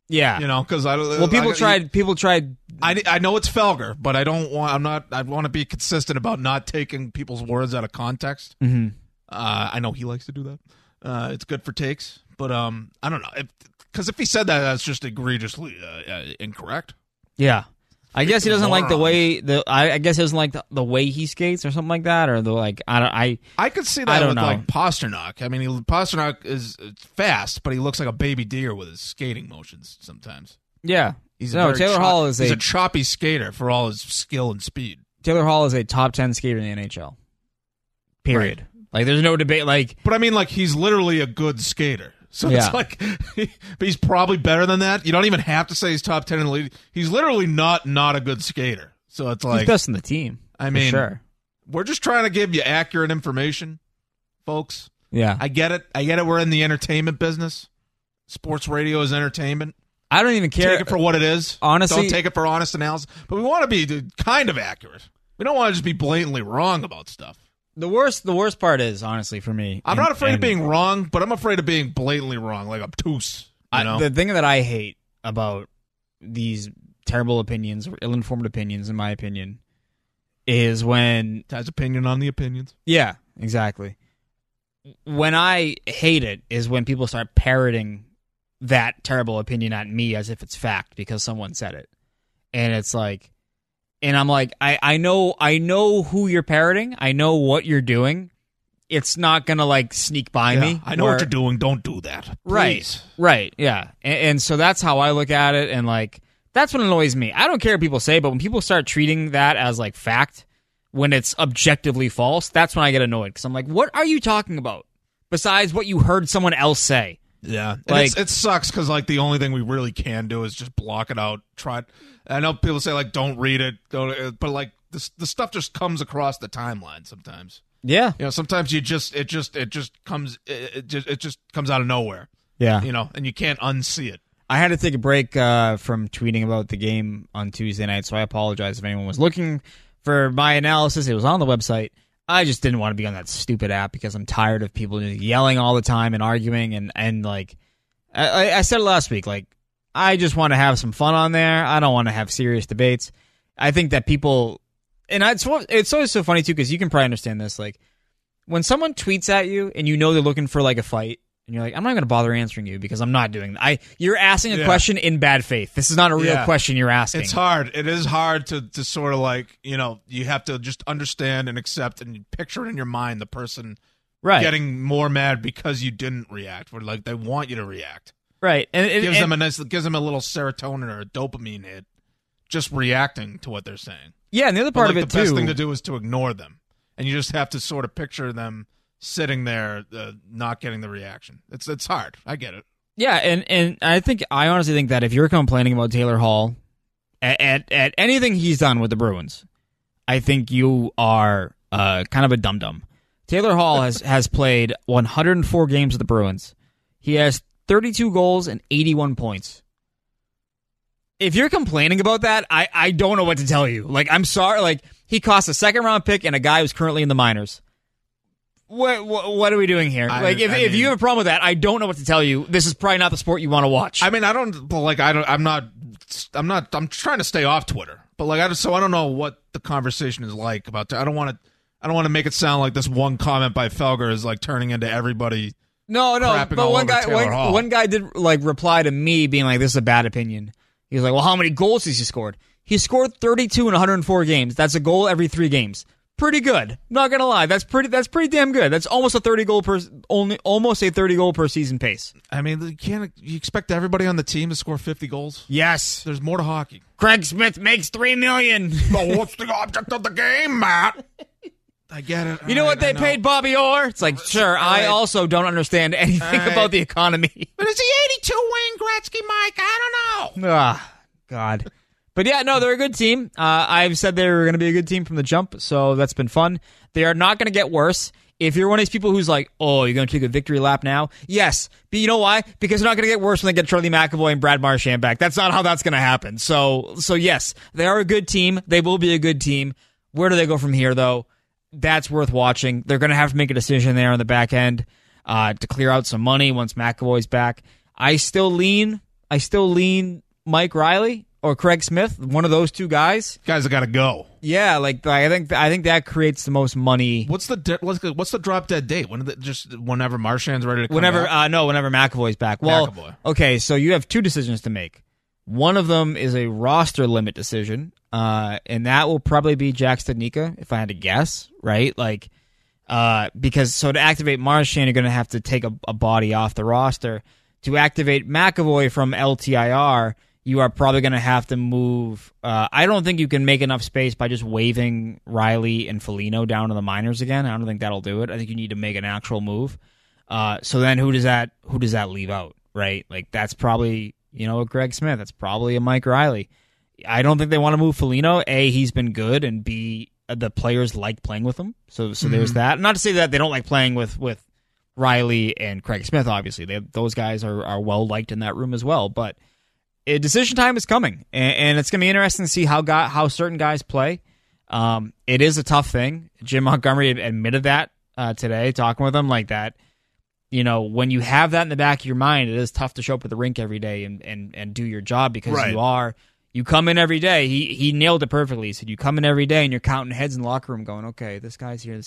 Yeah. You know, because People tried. I know it's Felger, but I don't want. I want to be consistent about not taking people's words out of context. Mm-hmm. I know he likes to do that. It's good for takes, but I don't know because if he said that, that's just egregiously incorrect. Yeah. I guess he doesn't like the moron. way I guess he doesn't like the way he skates or something like that, or I could see that with like Pasternak. I mean, Pasternak is fast, but he looks like a baby deer with his skating motions sometimes. Yeah. Taylor Hall is a choppy skater for all his skill and speed. Taylor Hall is a top 10 skater in the NHL. Period. Right. Like there's no debate. Like, but I mean, like he's literally a good skater. So yeah. It's like, but he's probably better than that. You don't even have to say he's top 10 in the league. He's literally not a good skater. So it's like he's best in the team. I mean, sure. We're just trying to give you accurate information, folks. Yeah, I get it. We're in the entertainment business. Sports radio is entertainment. I don't even care. Take it for what it is. Honestly, don't take it for honest analysis. But we want to be kind of accurate. We don't want to just be blatantly wrong about stuff. The worst part is, honestly, for me, I'm not afraid of being wrong, but I'm afraid of being blatantly wrong, like obtuse. You know? The thing that I hate about these terrible opinions, or ill-informed opinions, in my opinion, is when Ty's opinion on the opinions. Yeah, exactly. When I hate it is when people start parroting that terrible opinion at me as if it's fact because someone said it, and it's like. And I'm like, I know who you're parroting. I know what you're doing. It's not going to, like, sneak by me. I know what you're doing. Don't do that. Please. Right, yeah. And so that's how I look at it, and, like, that's what annoys me. I don't care what people say, but when people start treating that as, like, fact, when it's objectively false, that's when I get annoyed. Because I'm like, what are you talking about besides what you heard someone else say? Yeah. Like, it sucks because, like, the only thing we really can do is just block it out. I know people say, like, don't read it, but, like, the stuff just comes across the timeline sometimes. Yeah. You know, sometimes it just comes out of nowhere. Yeah. You know, and you can't unsee it. I had to take a break from tweeting about the game on Tuesday night, so I apologize if anyone was looking for my analysis. It was on the website. I just didn't want to be on that stupid app because I'm tired of people yelling all the time and arguing and like I said it last week, like I just want to have some fun on there. I don't want to have serious debates. I think that people, and it's always so funny too because you can probably understand this. Like when someone tweets at you and you know they're looking for like a fight, and you're like, I'm not going to bother answering you because I'm not doing that. You're asking a question in bad faith. This is not a real question you're asking. It's hard. It is hard to sort of like, you know, you have to just understand and accept and picture it in your mind the person getting more mad because you didn't react, or like they want you to react. Right. And it gives them a little serotonin or a dopamine hit just reacting to what they're saying. Yeah, and the other part of it too. The best thing to do is to ignore them. And you just have to sort of picture them sitting there, not getting the reaction. It's hard. I get it. Yeah, and I honestly think that if you're complaining about Taylor Hall at anything he's done with the Bruins, I think you are kind of a dum-dum. Taylor Hall has played 104 games with the Bruins. He has 32 goals and 81 points. If you're complaining about that, I don't know what to tell you. Like, I'm sorry. Like, he cost a second-round pick and a guy who's currently in the minors. What are we doing here? If you have a problem with that, I don't know what to tell you. This is probably not the sport you want to watch. I mean, I'm trying to stay off Twitter, but like, I don't know what the conversation is like about. I don't want to make it sound like this one comment by Felger is like turning into everybody. No, but one guy did like reply to me being like, "This is a bad opinion." He was like, "Well, how many goals has he scored?" He scored 32 in 104 games. That's a goal every 3 games. Pretty good. Not gonna lie, that's pretty damn good. That's almost a 30 goal per season pace. I mean, you expect everybody on the team to score 50 goals? Yes. There's more to hockey. Craig Smith makes $3 million. But what's the object of the game, Matt? I get it. You know what they paid Bobby Orr? It's like, sure, I also don't understand anything about the economy. But is he 82 Wayne Gretzky, Mike? I don't know. Ah, God. But yeah, no, they're a good team. I've said they were going to be a good team from the jump, so that's been fun. They are not going to get worse. If you're one of these people who's like, oh, you're going to take a victory lap now? Yes. But you know why? Because they're not going to get worse when they get Charlie McAvoy and Brad Marchand back. That's not how that's going to happen. So yes, they are a good team. They will be a good team. Where do they go from here, though? That's worth watching. They're going to have to make a decision there on the back end to clear out some money once McAvoy's back. I still lean I still lean Mike Riley or Craig Smith, one of those two guys. Guys that got to go. Yeah, like I think that creates the most money. What's the drop dead date? Just whenever Marchand's ready to come whenever back? whenever McAvoy's back. Well, McAvoy. Okay, so you have two decisions to make. One of them is a roster limit decision, and that will probably be Jack Studnicka, if I had to guess, right? Like, because to activate Marchand, you're going to have to take a body off the roster. To activate McAvoy from LTIR, you are probably going to have to move. I don't think you can make enough space by just waving Riley and Foligno down to the minors again. I don't think that'll do it. I think you need to make an actual move. So then who does that leave out, right? Like that's probably, a Greg Smith. That's probably a Mike Riley. I don't think they want to move Foligno. A, he's been good, and B, the players like playing with him. So there's that. Not to say that they don't like playing with Riley and Craig Smith, obviously. Those guys are well liked in that room as well, but decision time is coming, and it's going to be interesting to see how certain guys play. It is a tough thing. Jim Montgomery admitted that today, talking with him like that. When you have that in the back of your mind, it is tough to show up at the rink every day and do your job because right. You come in every day. He nailed it perfectly. He said you come in every day and you're counting heads in the locker room going, okay, this guy's here,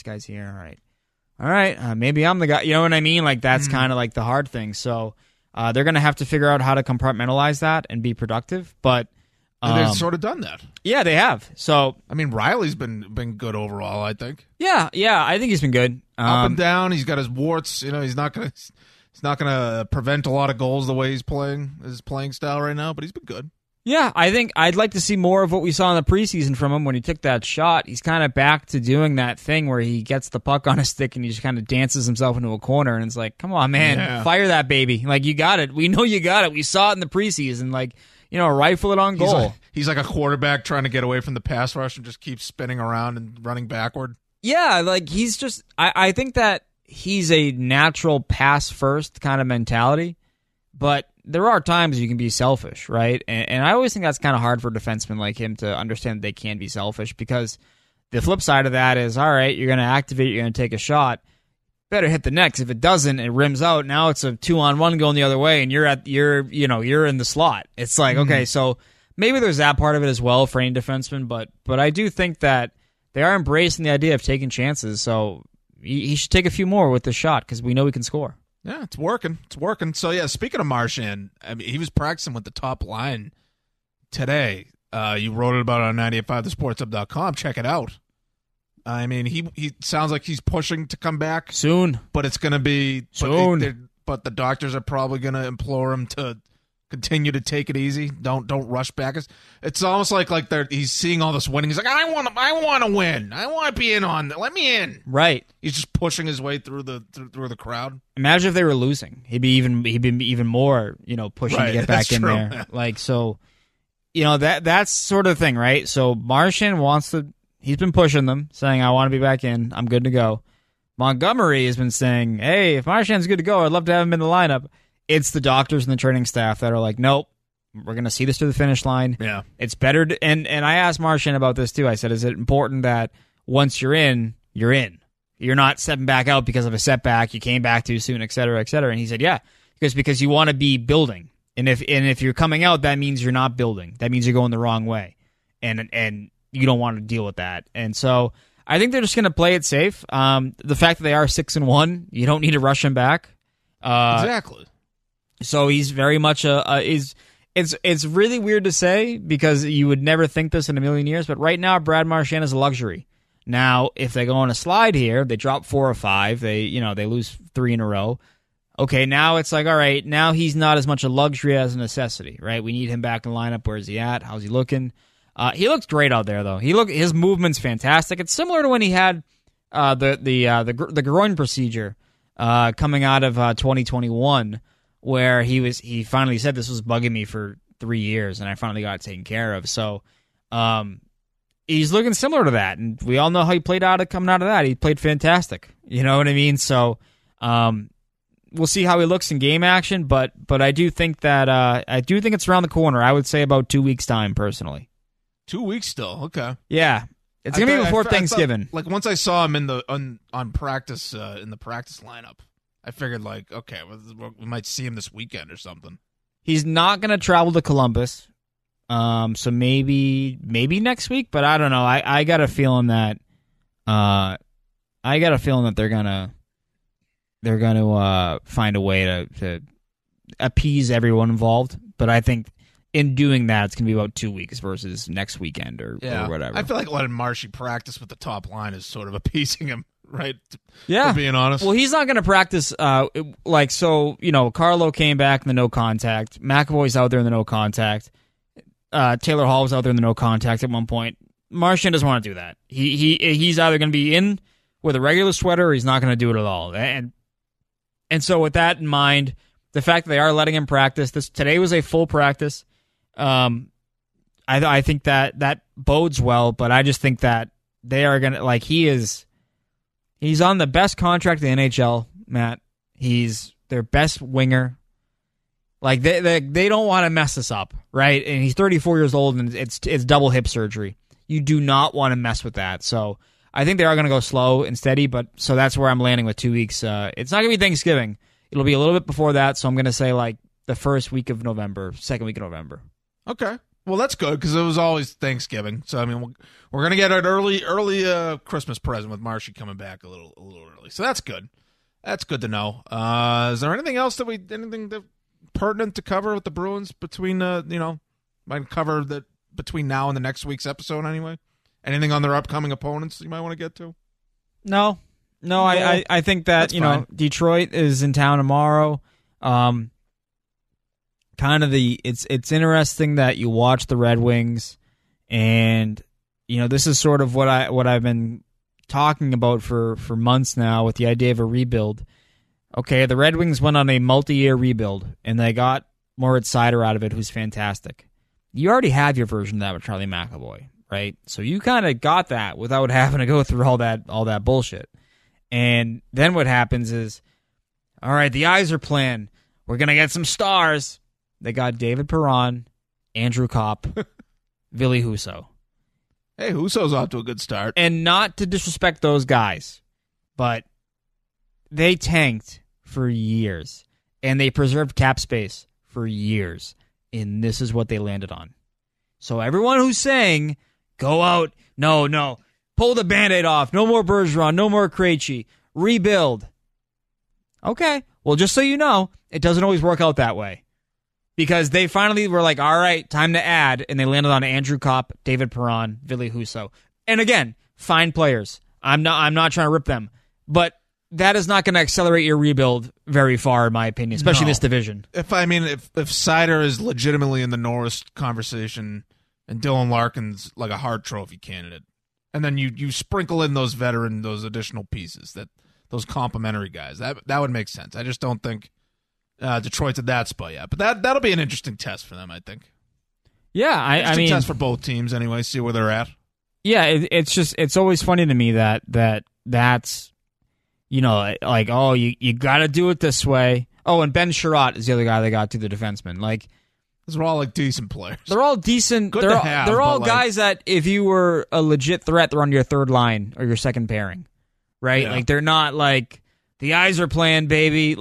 all right, maybe I'm the guy. You know what I mean? Like that's kind of like the hard thing. So they're going to have to figure out how to compartmentalize that and be productive. But they've sort of done that. Yeah, they have. So I mean, Riley's been good overall, I think. Yeah, I think he's been good. Up and down. He's got his warts. He's not gonna prevent a lot of goals the way he's playing his playing style right now. But he's been good. Yeah, I think I'd like to see more of what we saw in the preseason from him when he took that shot. He's kind of back to doing that thing where he gets the puck on a stick and he just kind of dances himself into a corner, and it's like, come on, man, fire that baby. Like, you got it. We know you got it. We saw it in the preseason. Like, rifle it on goal. He's like a quarterback trying to get away from the pass rush and just keep spinning around and running backward. Yeah, like he's just I think that he's a natural pass-first kind of mentality, but there are times you can be selfish, right? And I always think that's kind of hard for defensemen like him to understand that they can be selfish, because the flip side of that is, all right, you're going to activate, you're going to take a shot, better hit the net. If it doesn't, it rims out. Now it's a 2-on-1 going the other way, and you're in the slot. It's like, okay, so maybe there's that part of it as well for any defenseman, but I do think that they are embracing the idea of taking chances. So he should take a few more with the shot because we know he can score. Yeah, it's working. So, yeah, speaking of Marchand, I mean, he was practicing with the top line today. You wrote it about it on 98.5thesportshub.com. Check it out. I mean, he sounds like he's pushing to come back soon, but it's going to be soon. But the doctors are probably going to implore him to continue to take it easy. Don't rush back. It's almost like he's seeing all this winning. He's like, I want to win. I want to be in on. Let me in. Right. He's just pushing his way through the crowd. Imagine if they were losing. He'd be even more, pushing to get back in there. Yeah. Like, so, that's sort of the thing, right? So Marchand he's been pushing them, saying, I want to be back in. I'm good to go. Montgomery has been saying, hey, if Marchand's good to go, I'd love to have him in the lineup. It's the doctors and the training staff that are like, nope, we're going to see this to the finish line. Yeah. It's better to, and I asked Marchand about this too. I said, is it important that once you're in, you're in? You're not stepping back out because of a setback, you came back too soon, et cetera, et cetera. And he said, yeah, because you want to be building. And if you're coming out, that means you're not building. That means you're going the wrong way. And you don't want to deal with that. And so I think they're just going to play it safe. The fact that they are 6-1, you don't need to rush him back. Exactly. So he's very much it's really weird to say because you would never think this in a million years, but right now Brad Marchand is a luxury. Now, if they go on a slide here, they drop 4 or 5, they lose 3 in a row. Okay, now it's like, all right, now he's not as much a luxury as a necessity, right? We need him back in the lineup. Where's he at? How's he looking? He looks great out there, though. His movement's fantastic. It's similar to when he had the groin procedure coming out of 2021, where he finally said, this was bugging me for 3 years, and I finally got it taken care of. So he's looking similar to that, and we all know how he played coming out of that. He played fantastic. You know what I mean? So we'll see how he looks in game action, but I do think that it's around the corner. I would say about 2 weeks' time, personally. 2 weeks still, okay. Yeah, it's gonna be before Thanksgiving. Like once I saw him in on practice in the practice lineup, I figured like, okay, we might see him this weekend or something. He's not going to travel to Columbus. So maybe next week, but I don't know. I got a feeling that they're gonna find a way to appease everyone involved. But I think in doing that, it's gonna be about 2 weeks versus next weekend or whatever. I feel like letting Marshy practice with the top line is sort of appeasing him, right? Yeah, for being honest. Well, he's not gonna practice. Carlo came back in the no contact. McAvoy's out there in the no contact. Taylor Hall was out there in the no contact at one point. Marchand doesn't want to do that. He's either going to be in with a regular sweater or he's not going to do it at all. And so with that in mind, the fact that they are letting him practice, today was a full practice. I think that bodes well, but I just think that they are going to, he's on the best contract in the NHL, Matt. He's their best winger. Like they don't want to mess this up, right? And he's 34 years old, and it's double hip surgery. You do not want to mess with that. So I think they are going to go slow and steady. But so that's where I'm landing with 2 weeks. It's not going to be Thanksgiving. It'll be a little bit before that. So I'm going to say the first week of November, second week of November. Okay, well that's good because it was always Thanksgiving. So I mean we're going to get an early Christmas present with Marshy coming back a little early. So that's good. That's good to know. Is there anything else that pertinent to cover with the Bruins between might cover that between now and the next week's episode anyway? Anything on their upcoming opponents you might want to get to? No, I think that Detroit is in town tomorrow. It's interesting that you watch the Red Wings, and this is sort of what I've been talking about for months now with the idea of a rebuild. Okay, the Red Wings went on a multi-year rebuild, and they got Moritz Seider out of it, who's fantastic. You already have your version of that with Charlie McAvoy, right? So you kind of got that without having to go through all that bullshit. And then what happens is, all right, the Yzer plan. We're going to get some stars. They got David Perron, Andrew Kopp, Ville Husso. Hey, Husso's off to a good start. And not to disrespect those guys, but they tanked for years, and they preserved cap space for years, and this is what they landed on. So everyone who's saying, go out, no, pull the Band-Aid off, no more Bergeron, no more Krejci, rebuild. Okay, well, just so you know, it doesn't always work out that way. Because they finally were like, all right, time to add, and they landed on Andrew Kopp, David Perron, Ville Husso. And again, fine players. I'm not trying to rip them, but that is not going to accelerate your rebuild very far, in my opinion, especially in this division. If Seider is legitimately in the Norris conversation and Dylan Larkin's like a Hart Trophy candidate, and then you sprinkle in those those additional pieces, those complimentary guys, that would make sense. I just don't think Detroit's at that spot yet. But that'll be an interesting test for them, I think. Yeah, I mean, test for both teams anyway, see where they're at. Yeah, it's always funny to me that's you got to do it this way. Oh, and Ben Sherratt is the other guy they got to, the defenseman. Those are all decent players. They're all decent. Good to have, they're all guys that if you were a legit threat, they're on your third line or your second pairing, right? Yeah. They're not the Yzer plan, baby.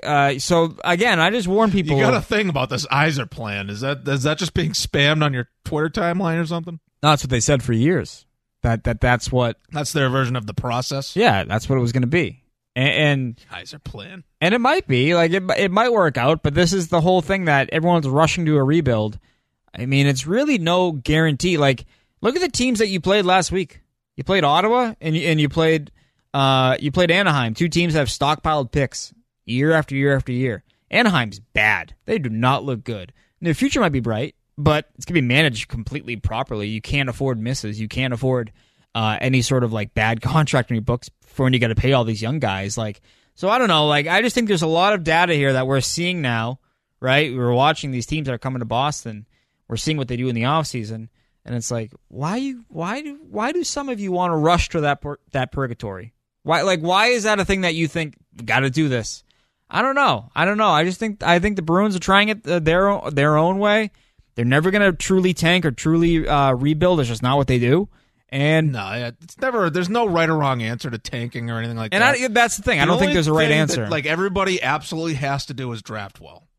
So again, I just warn people. You got a thing about this Yzer plan? Is that just being spammed on your Twitter timeline or something? No, that's what they said for years. That's their version of the process. Yeah, that's what it was going to be. And Yzer plan, and it might be it might work out, but this is the whole thing that everyone's rushing to a rebuild. I mean, it's really no guarantee. Look at the teams that you played last week. You played Ottawa and you played Anaheim. Two teams that have stockpiled picks year after year after year. Anaheim's bad. They do not look good. And their future might be bright, but it's going to be managed completely properly. You can't afford misses. You can't afford any sort of bad contract in your books for when you got to pay all these young guys. So I don't know. I just think there's a lot of data here that we're seeing now, right? We're watching these teams that are coming to Boston. We're seeing what they do in the offseason. And it's why do some of you want to rush to that purgatory? Why is that a thing that you think got to do this? I don't know. I think the Bruins are trying it their own way. They're never going to truly tank or truly rebuild. It's just not what they do. And no, it's never. There's no right or wrong answer to tanking or anything like that. And that's the thing. I don't think there's a right answer. That, everybody absolutely has to do is draft well.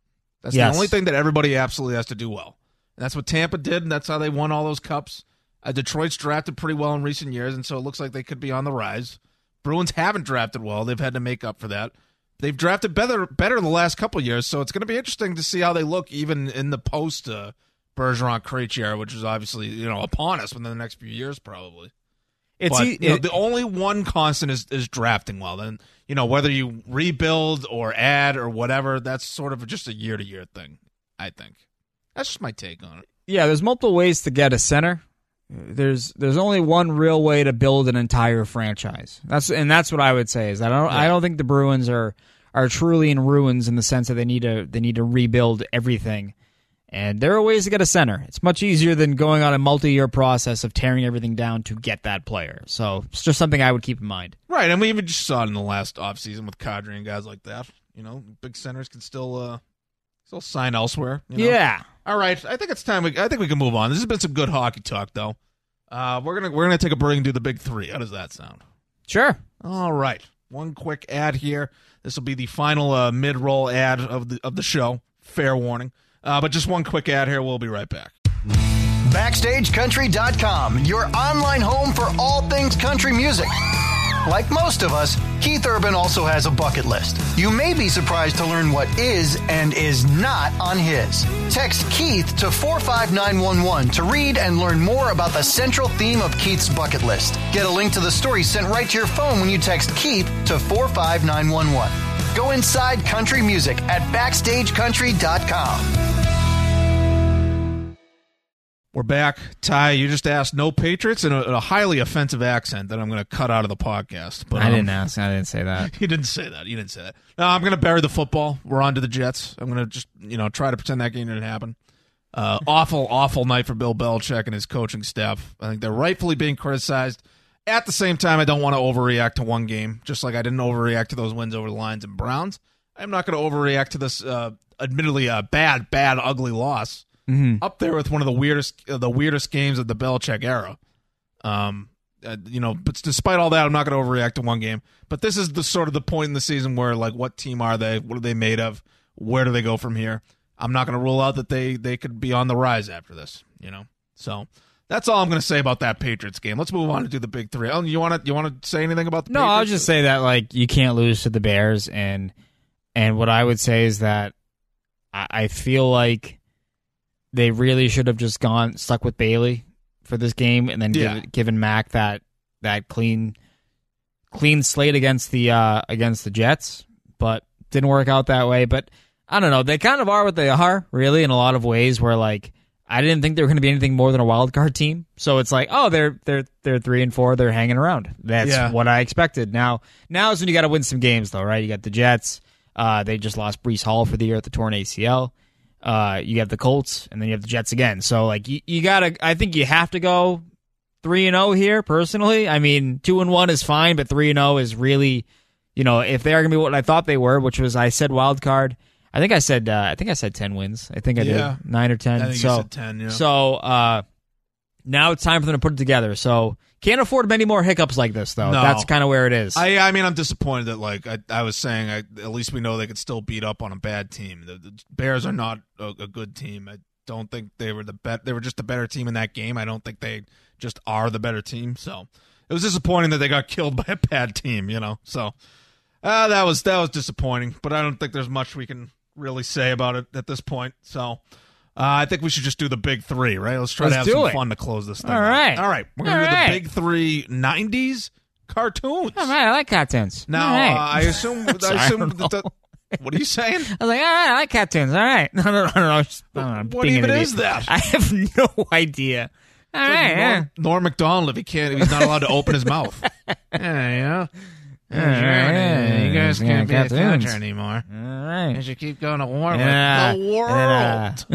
That's Yes. the only thing that everybody absolutely has to do well. And that's what Tampa did, and that's how they won all those cups. Detroit's drafted pretty well in recent years, and so it looks like they could be on the rise. Bruins haven't drafted well. They've had to make up for that. They've drafted better the last couple of years, so it's going to be interesting to see how they look even in the post Bergeron Krejci era, which is obviously upon us within the next few years probably. But the only one constant is drafting well. Then whether you rebuild or add or whatever, that's sort of just a year-to-year thing. I think that's just my take on it. Yeah, there's multiple ways to get a center. There's only one real way to build an entire franchise. That's what I would say is that I don't think the Bruins are truly in ruins in the sense that they need to rebuild everything. And there are ways to get a center. It's much easier than going on a multi-year process of tearing everything down to get that player. So it's just something I would keep in mind. Right, and we even just saw it in the last offseason with Kadri and guys like that. Big centers can still sign elsewhere. Yeah. All right, I think it's time. I think we can move on. This has been some good hockey talk, though. We're gonna take a break and do the big three. How does that sound? Sure. All right. One quick ad here. This will be the final mid-roll ad of the show. Fair warning. But just one quick ad here. We'll be right back. BackstageCountry.com, your online home for all things country music. Like most of us, Keith Urban also has a bucket list. You may be surprised to learn what is and is not on his. Text Keith to 45911 to read and learn more about the central theme of Keith's bucket list. Get a link to the story sent right to your phone when you text Keith to 45911. Go inside country music at BackstageCountry.com. We're back. Ty, you just asked no Patriots in a highly offensive accent that I'm going to cut out of the podcast. But I didn't ask. I didn't say that. You didn't say that. No, I'm going to bury the football. We're on to the Jets. I'm going to just try to pretend that game didn't happen. Awful night for Bill Belichick and his coaching staff. I think they're rightfully being criticized. At the same time, I don't want to overreact to one game, just like I didn't overreact to those wins over the Lions and Browns. I'm not going to overreact to this admittedly bad, ugly loss. Mm-hmm. Up there with one of the weirdest games of the Belichick era. But despite all that, I'm not going to overreact to one game. But this is the sort of the point in the season where, like, what team are they? What are they made of? Where do they go from here? I'm not going to rule out that they could be on the rise after this. So that's all I'm going to say about that Patriots game. Let's move on to do the big three. Ellen, you want to say anything about the Patriots? I'll just say that you can't lose to the Bears, and what I would say is that I feel like they really should have just stuck with Bailey for this game, and then given Mac that clean slate against the Jets, but didn't work out that way. But I don't know. They kind of are what they are, really, in a lot of ways. Where I didn't think they were going to be anything more than a wild card team. So it's they're 3-4. They're hanging around. That's what I expected. Now is when you got to win some games, though, right? You got the Jets. They just lost Breece Hall for the year at the torn ACL. You have the Colts, and then you have the Jets again. So, you gotta. I think you have to go 3-0 here. Personally, I mean, 2-1 is fine, but 3-0 is really, if they are gonna be what I thought they were, which was I said wild card. I think I said 10 wins. I think I did 9 or 10. I think you said 10. Yeah. So now it's time for them to put it together. So can't afford many more hiccups like this, though. No. That's kind of where it is. I mean, I'm disappointed that I was saying at least we know they could still beat up on a bad team. The Bears are not a good team. I don't think they were they were just a better team in that game. I don't think they just are the better team. So it was disappointing that they got killed by a bad team. So that was disappointing. But I don't think there's much we can really say about it at this point. So I think we should just do the big three, right? Let's try to have some fun to close this thing. All right. We're going to do the big three 90s cartoons. All right, I like cartoons. Now, I assume what are you saying? I was all right, I like cartoons. All right. I don't know. What even is that? I have no idea. All right. Norm Macdonald, if he's not allowed to open his mouth. Yeah. You guys can't be a country anymore. All right. You should keep going to war with the world.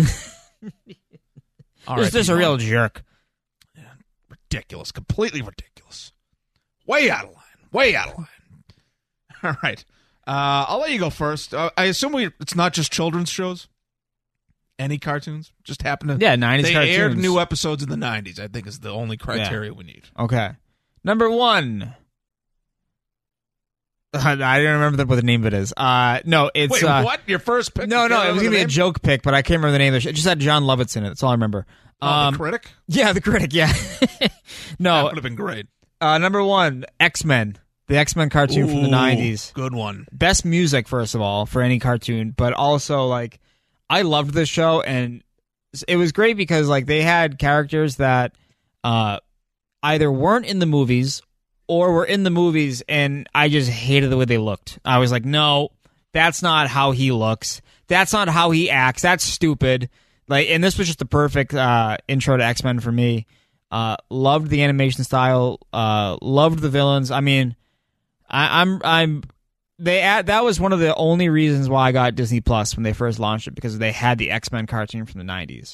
Is this a real jerk? Yeah, ridiculous. Completely ridiculous. Way out of line. All right. I'll let you go first. I assume it's not just children's shows? Any cartoons? Just happen to... Yeah, 90s they cartoons. They aired new episodes in the 90s, I think is the only criteria we need. Okay. Number 1... I don't remember what the name of it is. No, it's... Wait, what? Your first pick? No, You can't it was remember going to the be a name? joke pick, but I can't remember the name of the show. It just had John Lovitz in it. That's all I remember. The Critic? Yeah, The Critic, yeah. That No, would have been great. number one, X-Men. The X-Men cartoon from the Ooh, 90s. Good one. Best music, first of all, for any cartoon, but also, like, I loved this show, and it was great because, like, they had characters that either weren't in the movies or were in the movies, and I just hated the way they looked. I was like, no, that's not how he looks. That's not how he acts. That's stupid. Like, and this was just the perfect intro to X-Men for me. Loved the animation style. Loved the villains. I mean, that was one of the only reasons why I got Disney Plus when they first launched it, because they had the X-Men cartoon from the 90s.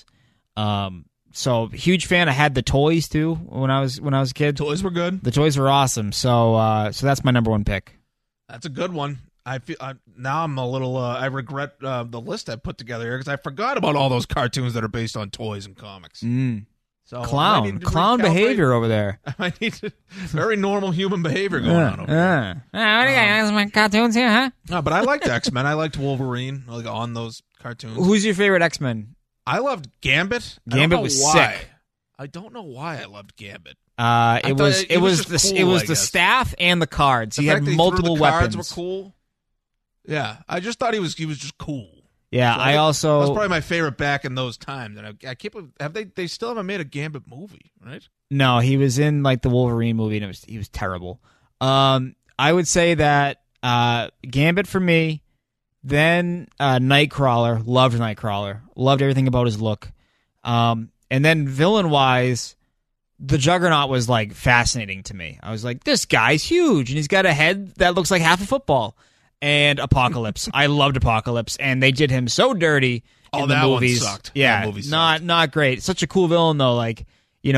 So huge fan. I had the toys too when I was a kid. Toys were good. The toys were awesome. So that's my number one pick. That's a good one. I feel now I'm a little. I regret the list I put together here because I forgot about all those cartoons that are based on toys and comics. So I might need to Clown recalibrate. behavior over there. I might need to, very normal human behavior going on over there. What do you got? My cartoons here, huh? No, but I liked X-Men. I liked Wolverine. Like on those cartoons. Who's your favorite X-Men? I loved Gambit. I don't Gambit know was why. sick. I don't know why I loved Gambit. It was just the cool, I the guess. staff and the cards. The He fact had that he multiple threw the cards weapons. were cool. Yeah, I just thought he was just cool. Yeah, So I that was also probably my favorite back in those times. And I keep have they still haven't made a Gambit movie, right? no. He was in like the Wolverine movie, and he was terrible. I would say that Gambit for me. Then Nightcrawler, loved Nightcrawler, loved everything about his look. And then villain wise, the Juggernaut was like fascinating to me. I was like, this guy's huge, and he's got a head that looks like half a football. And Apocalypse, I loved Apocalypse, and they did him so dirty in the that one movies. sucked. Yeah, That movie sucked. not great. Such a cool villain though, like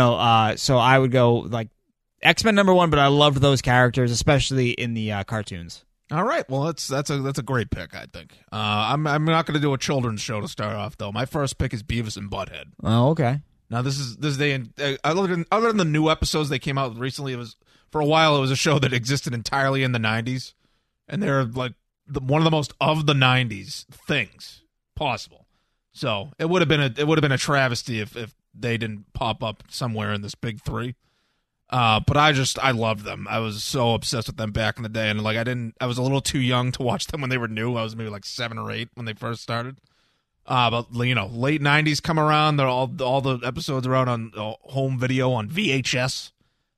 so I would go like X-Men number one, but I loved those characters, especially in the cartoons. All right, well that's a great pick, I think. I'm not going to do a children's show to start off though. My first pick is Beavis and Butthead. Oh, okay. Now this is other than the new episodes they came out recently. It was for a while. It was a show that existed entirely in the '90s, and they're like one of the most of the '90s things possible. So it would have been a travesty if they didn't pop up somewhere in this big three. But I loved them. I was so obsessed with them back in the day, and like I was a little too young to watch them when they were new. I was maybe like 7 or 8 when they first started. But late '90s come around. They're all the episodes are out on home video on VHS.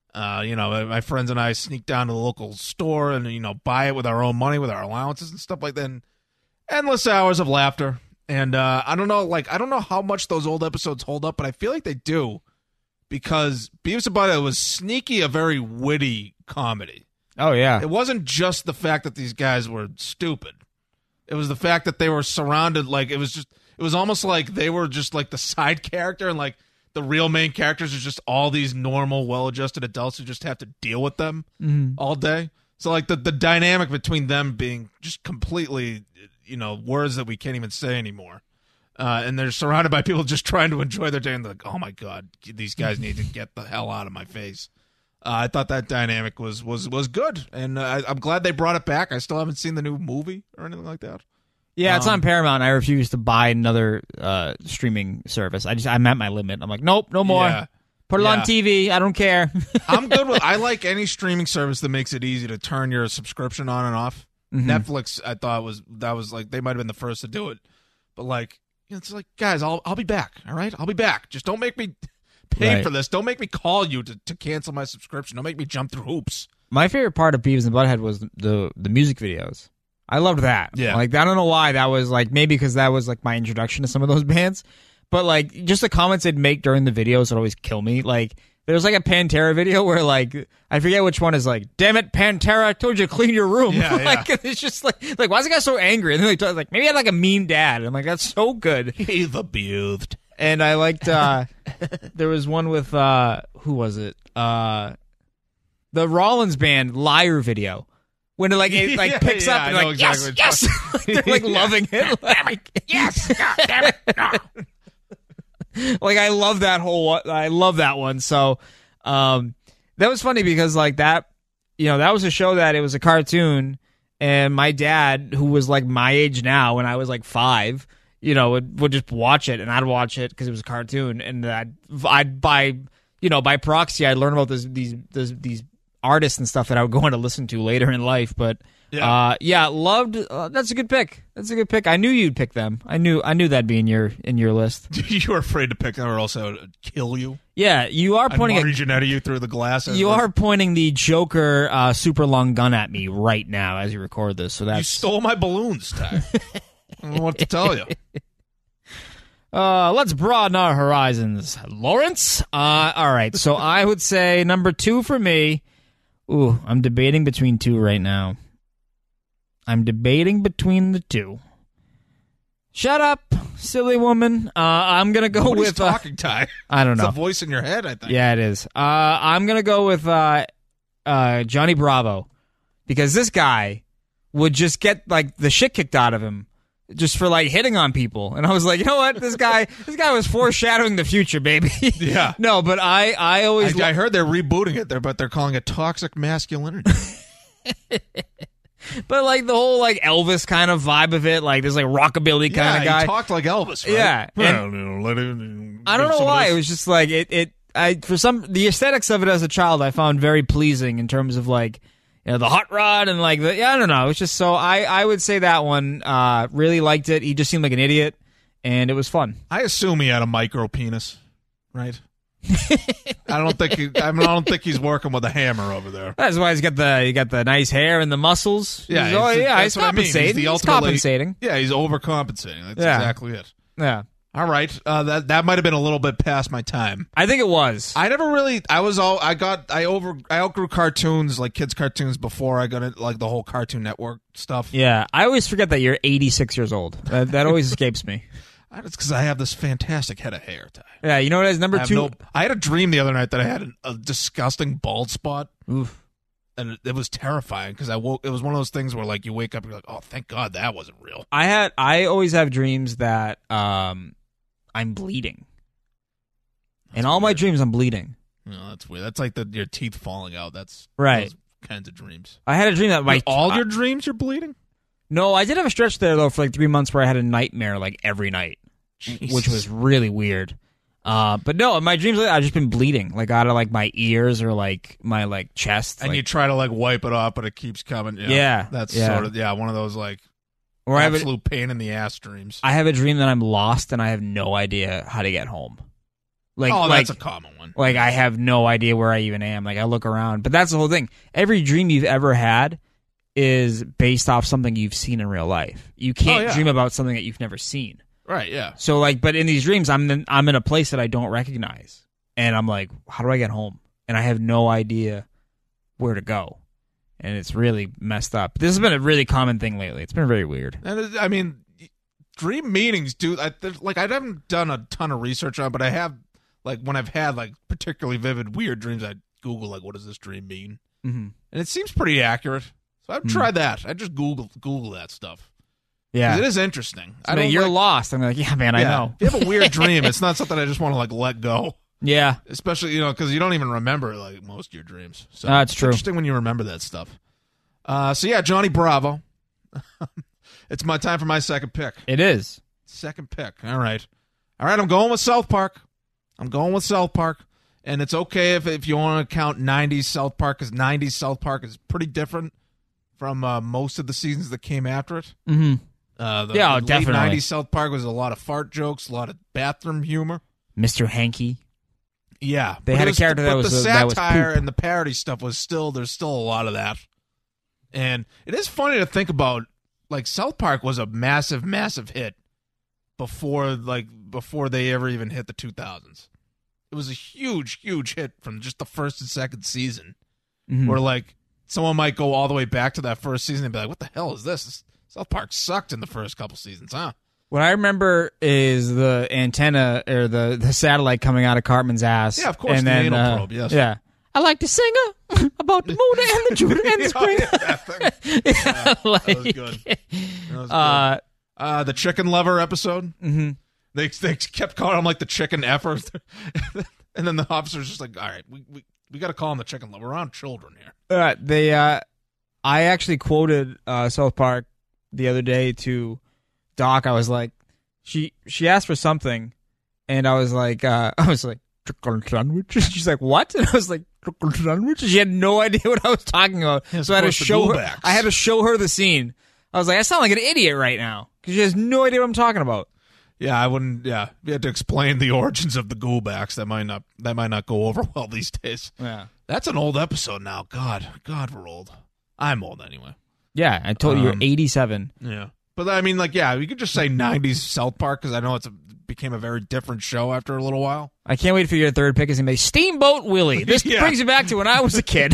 My friends and I sneak down to the local store and buy it with our own money, with our allowances and stuff like that. And endless hours of laughter. And I don't know how much those old episodes hold up, but I feel like they do, because Beavis and Butthead was sneaky, a very witty comedy. Oh yeah. It wasn't just the fact that these guys were stupid. It was the fact that they were surrounded, like, it was almost like they were just like the side character, and like the real main characters are just all these normal, well-adjusted adults who just have to deal with them all day. So like the dynamic between them being just completely, words that we can't even say anymore. And they're surrounded by people just trying to enjoy their day, and they're like, oh my God, these guys need to get the hell out of my face. I thought that dynamic was good, and I'm glad they brought it back. I still haven't seen the new movie or anything like that. Yeah, it's on Paramount. I refuse to buy another streaming service. I'm at my limit. I'm like, nope, no more. Yeah. Put it on TV. I don't care. I'm good with. I like any streaming service that makes it easy to turn your subscription on and off. Netflix, I thought was like they might have been the first to do it, but like it's like, guys, I'll be back. All right, I'll be back. Just don't make me pay for this. Don't make me call you to cancel my subscription. Don't make me jump through hoops. My favorite part of Beavis and Butthead was the music videos. I loved that. Yeah. Like, I don't know why that was like, maybe because that was like my introduction to some of those bands, but like just the comments they'd make during the videos would always kill me. Like, there's like a Pantera video where like, I forget which one is like, damn it, Pantera, I told you to clean your room. Yeah, like, it's just like, why is the guy so angry? And then like, maybe he had like a mean dad. And I'm like, that's so good. He's abused. And I liked, there was one with, who was it? The Rollins band Liar video. When it like picks up and I know like, exactly yes. Like, they're like loving it. Like, Yes, God damn it. No. like I love that one. So that was funny because like that, that was a show that it was a cartoon and my dad, who was like my age now when I was like 5, you know, would just watch it, and I'd watch it because it was a cartoon, and I'd by proxy, I'd learn about these artists and stuff that I would go on to listen to later in life. But loved. That's a good pick. That's a good pick. I knew you'd pick them. I knew that'd be in your list. You were afraid to pick them, or else I would kill you. Yeah, you are pointing at you through the glass. You are pointing the Joker super long gun at me right now as you record this. So you stole my balloons, Ty. I don't know what to tell you. Let's broaden our horizons, Lawrence. All right, so I would say number 2 for me. Ooh, I'm debating between 2 right now. I'm debating between the 2. Shut up, silly woman. I'm gonna go Nobody's with talking, Ty. I don't know. It's a voice in your head, I think. Yeah, it is. I'm gonna go with Johnny Bravo, because this guy would just get like the shit kicked out of him just for like hitting on people, and I was like, you know what, this guy was foreshadowing the future, baby. Yeah. No, but I always I heard they're rebooting it there, but they're calling it toxic masculinity. But like the whole like Elvis kind of vibe of it, like this like rockabilly kind of guy. He talked like Elvis, right? Yeah. I don't know why. It was just like the aesthetics of it as a child I found very pleasing in terms of like, you know, the hot rod and like I don't know. It was just so I would say that one, really liked it. He just seemed like an idiot, and it was fun. I assume he had a micro penis, right? I don't think he's working with a hammer over there. That's why he got the nice hair and the muscles. Yeah, he's compensating. He's compensating. Yeah, he's overcompensating. That's exactly it. Yeah. All right. That might have been a little bit past my time. I think it was. I outgrew cartoons, like kids cartoons, before I got into like the whole Cartoon Network stuff. Yeah, I always forget that you're 86 years old. That always escapes me. It's because I have this fantastic head of hair, Ty. Yeah, you know what it is? Number 2. I had a dream the other night that I had a disgusting bald spot. Oof. And it was terrifying because it was one of those things where like you wake up and you're like, oh, thank God that wasn't real. I always have dreams that I'm bleeding. In all my dreams, I'm bleeding. No, that's weird. That's like your teeth falling out. That's right. Those kinds of dreams. I had a dream that all your dreams you're bleeding? No, I did have a stretch there, though, for like 3 months where I had a nightmare like every night, which was really weird. But no, in my dreams, I've just been bleeding, like out of like my ears or like my like chest. And you try to like wipe it off, but it keeps coming. Yeah. That's sort of, one of those like absolute pain in the ass dreams. I have a dream that I'm lost and I have no idea how to get home. That's a common one. Like I have no idea where I even am. Like I look around, but that's the whole thing. Every dream you've ever had is based off something you've seen in real life. You can't dream about something that you've never seen. Right, yeah. So like, but in these dreams, I'm in a place that I don't recognize, and I'm like, how do I get home? And I have no idea where to go, and it's really messed up. This has been a really common thing lately. It's been very weird. And I mean, dream meanings, dude. I haven't done a ton of research on it, but I have. Like when I've had like particularly vivid weird dreams, I Google like, what does this dream mean? Mm-hmm. And it seems pretty accurate. So I've tried that. I just Google that stuff. Yeah, it is interesting. So you're lost. I'm like, yeah, man, I know. If you have a weird dream, it's not something I just want to like let go. Yeah, especially because you don't even remember like most of your dreams. So that's true. Interesting when you remember that stuff. So yeah, Johnny Bravo. It's my time for my second pick. It is second pick. All right. I'm going with South Park. And it's okay if you want to count 90s South Park, because 90s South Park is pretty different from most of the seasons that came after it. Mm-hmm. The definitely. Late 90s South Park was a lot of fart jokes, a lot of bathroom humor. Mr. Hanky. Yeah. They had a character that was the that was satire poop. And the parody stuff there's still a lot of that. And it is funny to think about, like, South Park was a massive, massive hit before they ever even hit the 2000s. It was a huge, huge hit from just the first and second season, where like someone might go all the way back to that first season and be like, "What the hell is this? South Park sucked in the first couple seasons, huh?" What I remember is the antenna or the satellite coming out of Cartman's ass. Yeah, of course, and the then, anal probe. Yes. Yeah, I like to sing about the moon and the Judah and the spring. That was good. That was good. The chicken lover episode. Mm-hmm. They kept calling him like the chicken effer, and then the officer's just like, "All right, we got to call him the chicken lover. We're on children here." They I actually quoted South Park the other day to Doc. I was like, she asked for something, and I was like, chicken sandwich. She's like, what? And I was like, chicken sandwich. She had no idea what I was talking about, so I had to show her. I had to show her the scene. I was like, I sound like an idiot right now because she has no idea what I'm talking about. Yeah, I wouldn't. Yeah, you had to explain the origins of the Goobacks. That might not go over well these days. Yeah, that's an old episode now. God, we're old. I'm old anyway. Yeah, I told you you're 87. Yeah, but I mean, like, yeah, we could just say '90s South Park because I know became a very different show after a little while. I can't wait for your third pick is going to be Steamboat Willie. This brings me back to when I was a kid.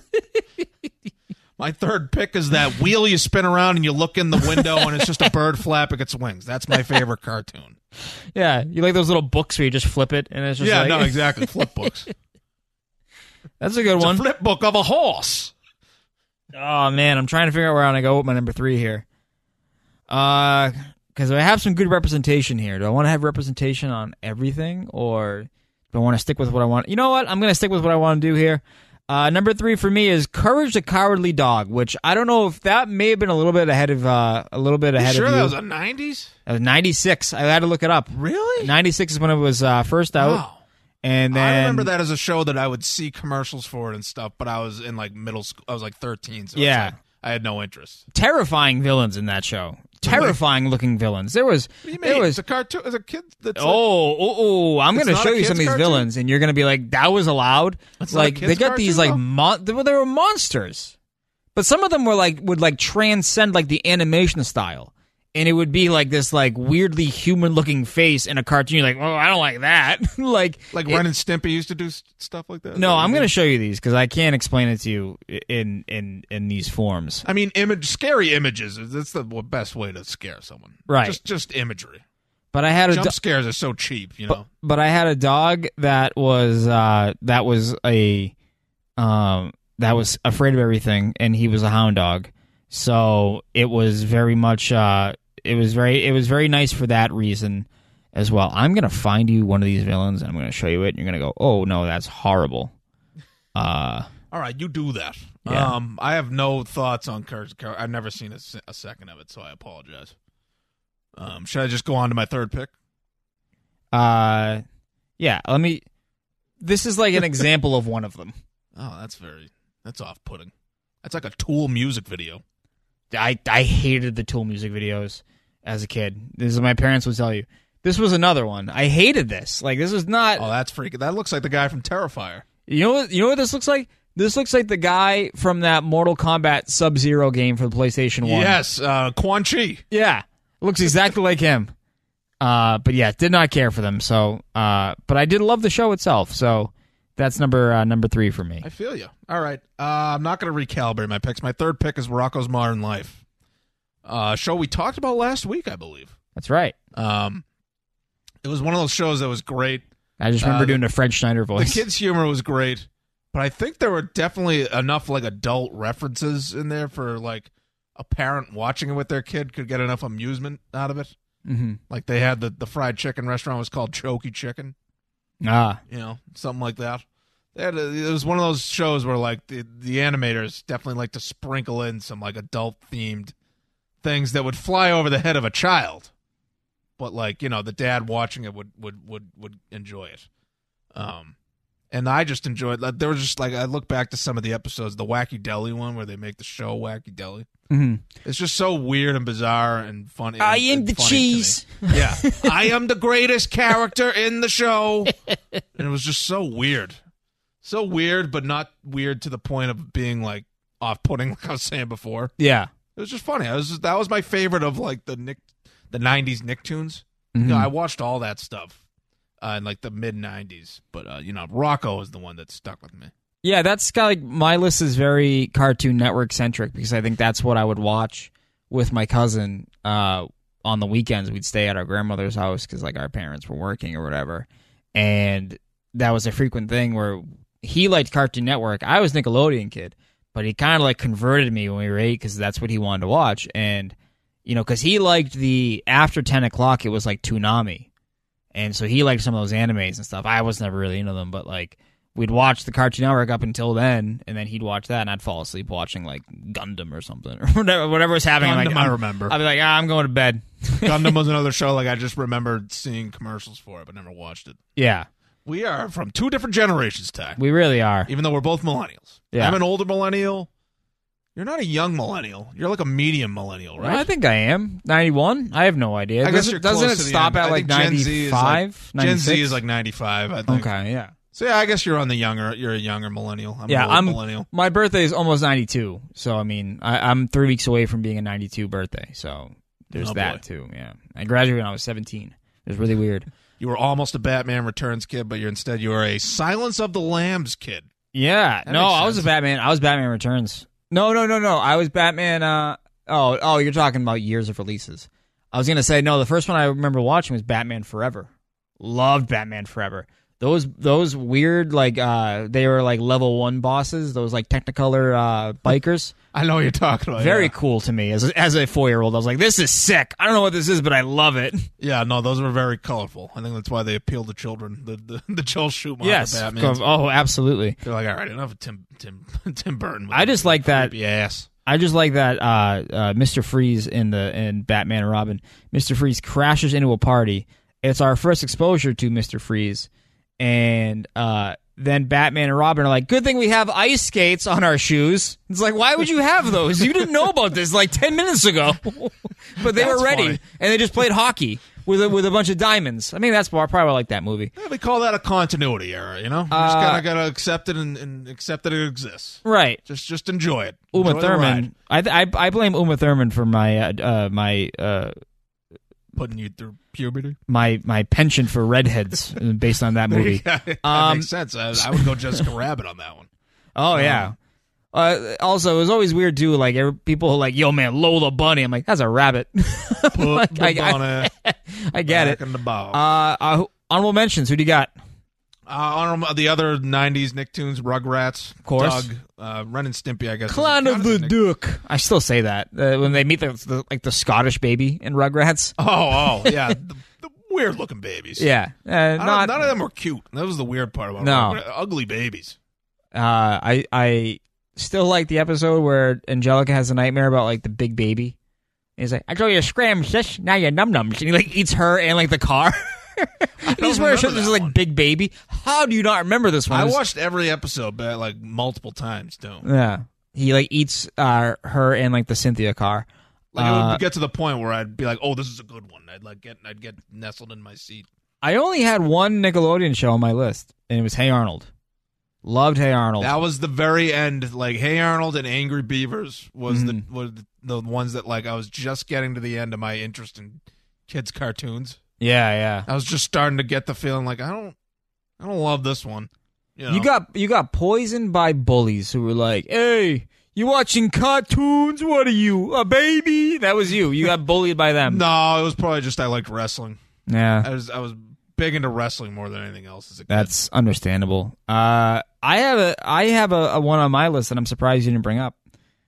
My third pick is that wheel you spin around and you look in the window and it's just a bird flapping its wings. That's my favorite cartoon. Yeah, you like those little books where you just flip it and it's just no, exactly. Flip books. That's a good one. A flip book of a horse. Oh, man, I'm trying to figure out where I'm going to go with my number 3 here. Because I have some good representation here. Do I want to have representation on everything, or do I want to stick with what I want? You know what? I'm going to stick with what I want to do here. Number 3 for me is Courage the Cowardly Dog, which I don't know if that may have been a little bit ahead of you. Sure, that was the 90s? That was 96. I had to look it up. Really? 96 is when it was first out. Wow. And then I remember that as a show that I would see commercials for it and stuff, but I was in like middle school. I was like 13, so yeah. I had no interest. Terrifying villains in that show. Terrifying looking villains. There was. It's a cartoon. It's a kid. That's I'm going to show you some of these villains, and you're going to be like, "That was allowed." It's like they got these like they were monsters, but some of them were would transcend like the animation style, and it would be like this like weirdly human looking face in a cartoon. You're like, "Oh, I don't like that." like Ren and Stimpy used to do stuff like that. No, I'm going to show you these because I can't explain it to you in these forms. I mean, scary images. That's the best way to scare someone. Right. Just imagery. But I had jump scares are so cheap, you know. But I had a dog that was afraid of everything, and he was a hound dog. So it was very much it was very nice for that reason as well. I'm gonna find you one of these villains, and I'm gonna show you it, and you're gonna go, "Oh no, that's horrible." All right, you do that. Yeah. I have no thoughts on Courage. I've never seen a second of it, so I apologize. Should I just go on to my third pick? Yeah. Let me. This is like an example of one of them. Oh, that's off-putting. That's like a Tool music video. I hated the Tool music videos as a kid. This is what my parents would tell you. This was another one. I hated this. Like, this was not. Oh, that's freaking. That looks like the guy from Terrifier. You know what this looks like? This looks like the guy from that Mortal Kombat Sub-Zero game for the PlayStation 1. Yes, Quan Chi. Yeah, looks exactly like him. But yeah, did not care for them. So, but I did love the show itself. So that's number 3 for me. I feel you. All right, I'm not going to recalibrate my picks. My third pick is Rocko's Modern Life, show we talked about last week, I believe. That's right. It was one of those shows that was great. I just remember doing a Fred Schneider voice. The kids' humor was great, but I think there were definitely enough like adult references in there for like a parent watching it with their kid could get enough amusement out of it. Mm-hmm. Like they had the fried chicken restaurant was called Chokey Chicken. Ah, you know, something like that. It was one of those shows where like the animators definitely like to sprinkle in some like adult themed things that would fly over the head of a child. But like, you know, the dad watching it would enjoy it. And I just enjoyed. There was just like I look back to some of the episodes, the Wacky Deli one where they make the show Wacky Deli. mm-hmm. It's just so weird and bizarre and funny. I am the cheese. Yeah, I am the greatest character in the show, and it was just so weird, but not weird to the point of being like off-putting, like I was saying before. Yeah, it was just funny. That was my favorite of like the 90s Nicktoons. Mm-hmm. You know, I watched all that stuff in like the mid 90s, but you know, Rocko is the one that stuck with me. Yeah, that's got like my list is very Cartoon Network centric because I think that's what I would watch with my cousin on the weekends. We'd stay at our grandmother's house because like our parents were working or whatever, and that was a frequent thing where he liked Cartoon Network. I was a Nickelodeon kid, but he kind of like converted me when we were 8 because that's what he wanted to watch. And you know, because he liked the after 10 o'clock, it was like Toonami. And so he liked some of those animes and stuff. I was never really into them, but like we'd watch the Cartoon Network up until then, and then he'd watch that, and I'd fall asleep watching like Gundam or something, or whatever was happening. Gundam, like, I remember. I'd be like, I'm going to bed. Gundam was another show. Like I just remembered seeing commercials for it, but never watched it. Yeah, We are from two different generations, Ty. we really are. Even though we're both millennials. Yeah. I'm an older millennial. You're not a young millennial. You're like a medium millennial, right? I think I am 91. I have no idea. I guess you're Doesn't close it to the stop end. at I like think Gen Z is like- 95? Gen Z 96? is like 95, I think. Okay, yeah. So yeah, I guess you're on the younger. You're a younger millennial. I'm Yeah, an old I'm. millennial. My birthday is almost 92, so I mean, I'm 3 weeks away from being a 92 birthday. So there's Oh, that boy. too. Yeah, I graduated when I was 17. It was really weird. You were almost a Batman Returns kid, but you were a Silence of the Lambs kid. Yeah, That no, makes I was a sense. Batman. I was Batman Returns. No. I was Batman. Oh, you're talking about years of releases. I was gonna say no. The first one I remember watching was Batman Forever. Loved Batman Forever. Those weird like they were like level 1 bosses. Those like Technicolor bikers. I know what you're talking about. Very yeah. cool to me as a 4-year-old. I was like, this is sick. I don't know what this is, but I love it. Yeah, no, those were very colorful. I think that's why they appeal to children. The Joel Schumacher Yes. Batman. Oh, absolutely. They're like, all right, enough of Tim Burton. with I just the like that- creepy ass. I just like that Mr. Freeze in Batman and Robin. Mr. Freeze crashes into a party. It's our first exposure to Mr. Freeze, and then Batman and Robin are like, "Good thing we have ice skates on our shoes." It's like, why would you have those? You didn't know about this like 10 minutes ago, but they That's were ready, funny. and they just played hockey with a bunch of diamonds. I mean, that's probably why I like that movie. Yeah, we call that a continuity error, you know? You just kind of got to accept it and accept that it exists. Right. Just enjoy it. Uma Enjoy the ride. Thurman. I blame Uma Thurman for my Putting you through puberty. my penchant for redheads based on that movie. Yeah, that makes sense. I would go Jessica Rabbit on that one. Oh yeah. Also, it was always weird too. Like people are like, "Yo, man, Lola Bunny." I'm like, "That's a rabbit." Put the bunny I get back it. in the ball. Honorable mentions. Who do you got? The other 90s Nicktoons, Rugrats, Of course. Doug, Ren and Stimpy, I guess. Clan of the Duck. I still say that when they meet the Scottish baby in Rugrats. Oh, yeah. the weird-looking babies. Yeah, None of them were cute. That was the weird part about No. them. Ugly babies. I still like the episode where Angelica has a nightmare about like the big baby. And he's like, "I told you to scram, sis. Now you're num-nums." And he like eats her and like the car. He's wearing remember this that like one. big baby. How do you not remember this one? I It was- watched every episode, but like multiple times too. Yeah, he like eats her and like the Cynthia car. Like it would get to the point where I'd be like, "Oh, this is a good one." I'd get nestled in my seat. I only had one Nickelodeon show on my list, and it was Hey Arnold. Loved Hey Arnold. That was the very end. Like Hey Arnold and Angry Beavers was the ones that like I was just getting to the end of my interest in kids cartoons. yeah. I was just starting to get the feeling like I don't love this one. You know? You got poisoned by bullies who were like, "Hey, you watching cartoons? What are you, a baby?" That was you. You got bullied by them. No, it was probably just I liked wrestling. Yeah, I was big into wrestling more than anything else as a kid. that's understandable. I have a one on my list that I'm surprised you didn't bring up.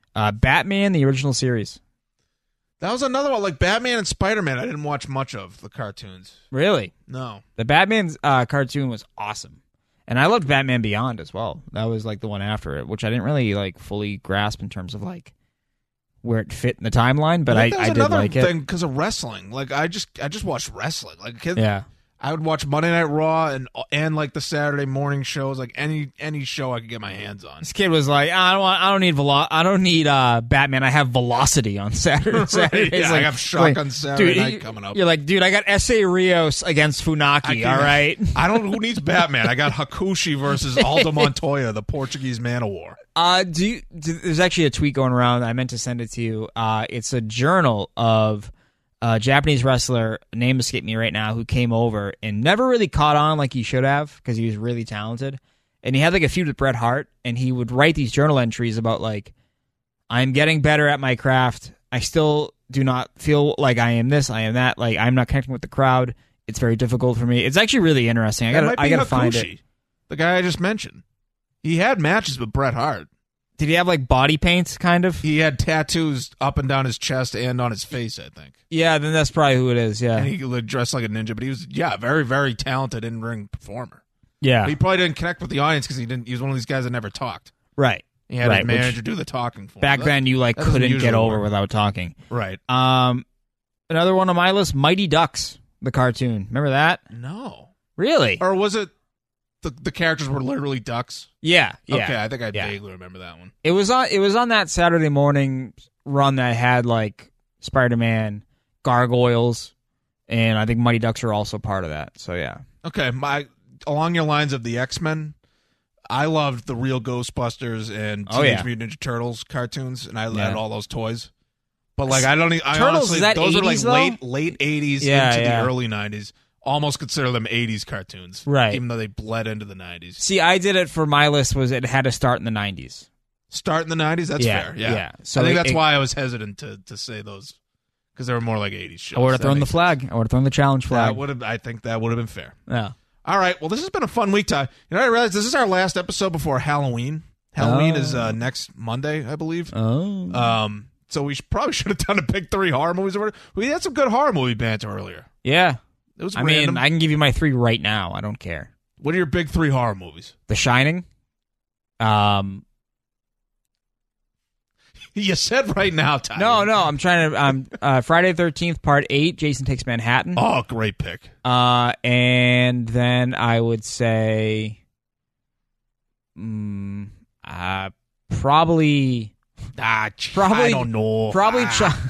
Batman, the original series. That was another one, like Batman and Spider-Man. I didn't watch much of the cartoons. Really? No. The Batman cartoon was awesome. And I loved Batman Beyond as well. That was like the one after it, which I didn't really like fully grasp in terms of like where it fit in the timeline, but I that was did another like it. thing because of wrestling. Like I just watched wrestling. Like a kid, Yeah. I would watch Monday Night Raw and like the Saturday morning shows, like any show I could get my hands on. This kid was like, I don't need Batman. I have Velocity on Saturdays. Yeah, Like, I have Shotgun like, Saturday dude, Night coming up. You're like, dude, I got S.A. Rios against Funaki. All right. Who needs Batman? I got Hakushi versus Aldo Montoya, the Portuguese man of war. There's actually a tweet going around. I meant to send it to you. It's a journal of a Japanese wrestler, name escaped me right now, who came over and never really caught on like he should have because he was really talented. And he had like a feud with Bret Hart, and he would write these journal entries about like, I'm getting better at my craft. I still do not feel like I am this, I am that. Like, I'm not connecting with the crowd. It's very difficult for me. It's actually really interesting. I gotta find it. The guy I just mentioned. He had matches with Bret Hart. Did he have like body paint, kind of? He had tattoos up and down his chest and on his face, I think. Yeah, then that's probably who it is. Yeah. And he dressed like a ninja, but he was, very, very talented in-ring performer. Yeah. But he probably didn't connect with the audience because he was one of these guys that never talked. Right. He had Right, his which manager do the talking for him. Back then, you that doesn't couldn't usually get over work. without talking. Right. Another one on my list, Mighty Ducks, the cartoon. Remember that? No. Really? Or was it the characters were literally ducks? Yeah. Okay, I think I Yeah. vaguely remember that one. It was on that Saturday morning run that had like Spider-Man, Gargoyles, and I think Mighty Ducks are also part of that. So yeah. Okay, along your lines of the X-Men, I loved the real Ghostbusters and Teenage Mutant Ninja Turtles cartoons, and I had all those toys. But like, I Turtles, honestly, is that those are like 80s though? late 80s Yeah, into yeah. the early 90s. Almost consider them 80s cartoons, Right. Even though they bled into the 90s. See, I did it for my list. Was it had to start in the 90s? Start in the 90s. That's Yeah, fair. Yeah. yeah. So I think it- that's why I was hesitant to say those because they were more like 80s shows. I would have That thrown the makes flag. I would have thrown the challenge sense. flag. I think that would have been fair. Yeah. All right. Well, this has been a fun week, Ty. You know, I realized this is our last episode before Halloween. Halloween is next Monday, I believe. Oh. So we probably should have done a big 3 horror movies. We had some good horror movie banter earlier. Yeah. It was I random. mean, I can give you my 3 right now. I don't care. What are your big 3 horror movies? The Shining. You said right now, Ty. No, I'm trying to. Friday the 13th, Part 8. Jason Takes Manhattan. Oh, great pick. And then I would say, probably. I don't know. Probably.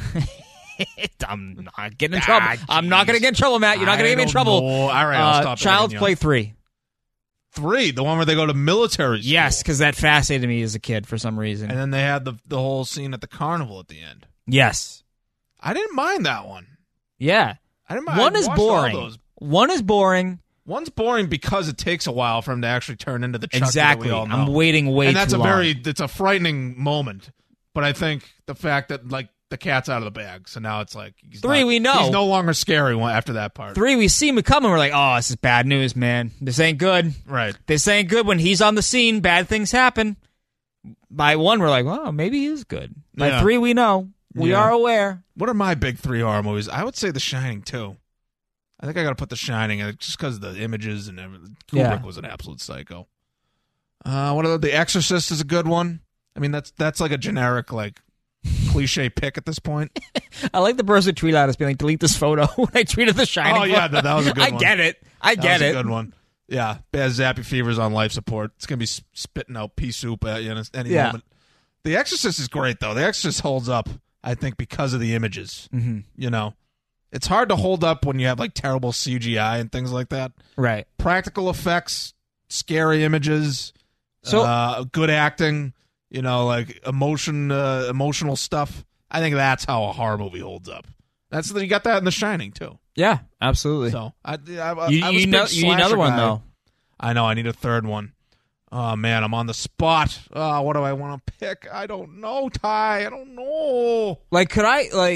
I'm not getting in trouble. I'm not going to get in trouble, Matt. You're not going to get me in trouble. All right, I'll stop. Child's begging Play you. 3. 3, the one where they go to military school. Yes, because that fascinated me as a kid for some reason. And then they had the whole scene at the carnival at the end. Yes. I didn't mind that one. Yeah. I didn't mind. One I is watched all boring. those. One is boring. One's boring because it takes a while for him to actually turn into the Chucky Exactly. that we all know. I'm waiting way and that's too a long. it's a frightening moment. But I think the fact that like the cat's out of the bag, so now it's like he's 3 we know. he's no longer scary after that part. 3 we see him coming. We're like, oh, this is bad news, man. This ain't good. Right. This ain't good. When he's on the scene, bad things happen. By 1, we're like, well, maybe he is good. By Yeah. 3, we know. We Yeah. are aware. What are my big 3 horror movies? I would say The Shining too. I think I got to put The Shining just because of the images and everything. Kubrick Yeah. was an absolute psycho. What are The Exorcist is a good one. I mean, that's like a generic like cliche pick at this point. I like the person tweet out us being like, delete this photo when I tweeted The Shining. Oh yeah, that was a good I one. get it. I That get was it. a good one. Yeah, Bad Zappy Fever's on life support. It's gonna be spitting out pea soup at you in any Yeah. moment. The Exorcist is great though. The Exorcist holds up, I think, because of the images. Mm-hmm. You know, it's hard to hold up when you have like terrible CGI and things like that. Right. Practical effects, scary images, So- good acting. You know, like emotional stuff. I think that's how a horror movie holds up. You got that in The Shining too. Yeah, absolutely. So I was you a need big another slasher one, guy. though. I know. I need a third one. Oh, man. I'm on the spot. Oh, what do I want to pick? I don't know, Ty. I don't know. Like, could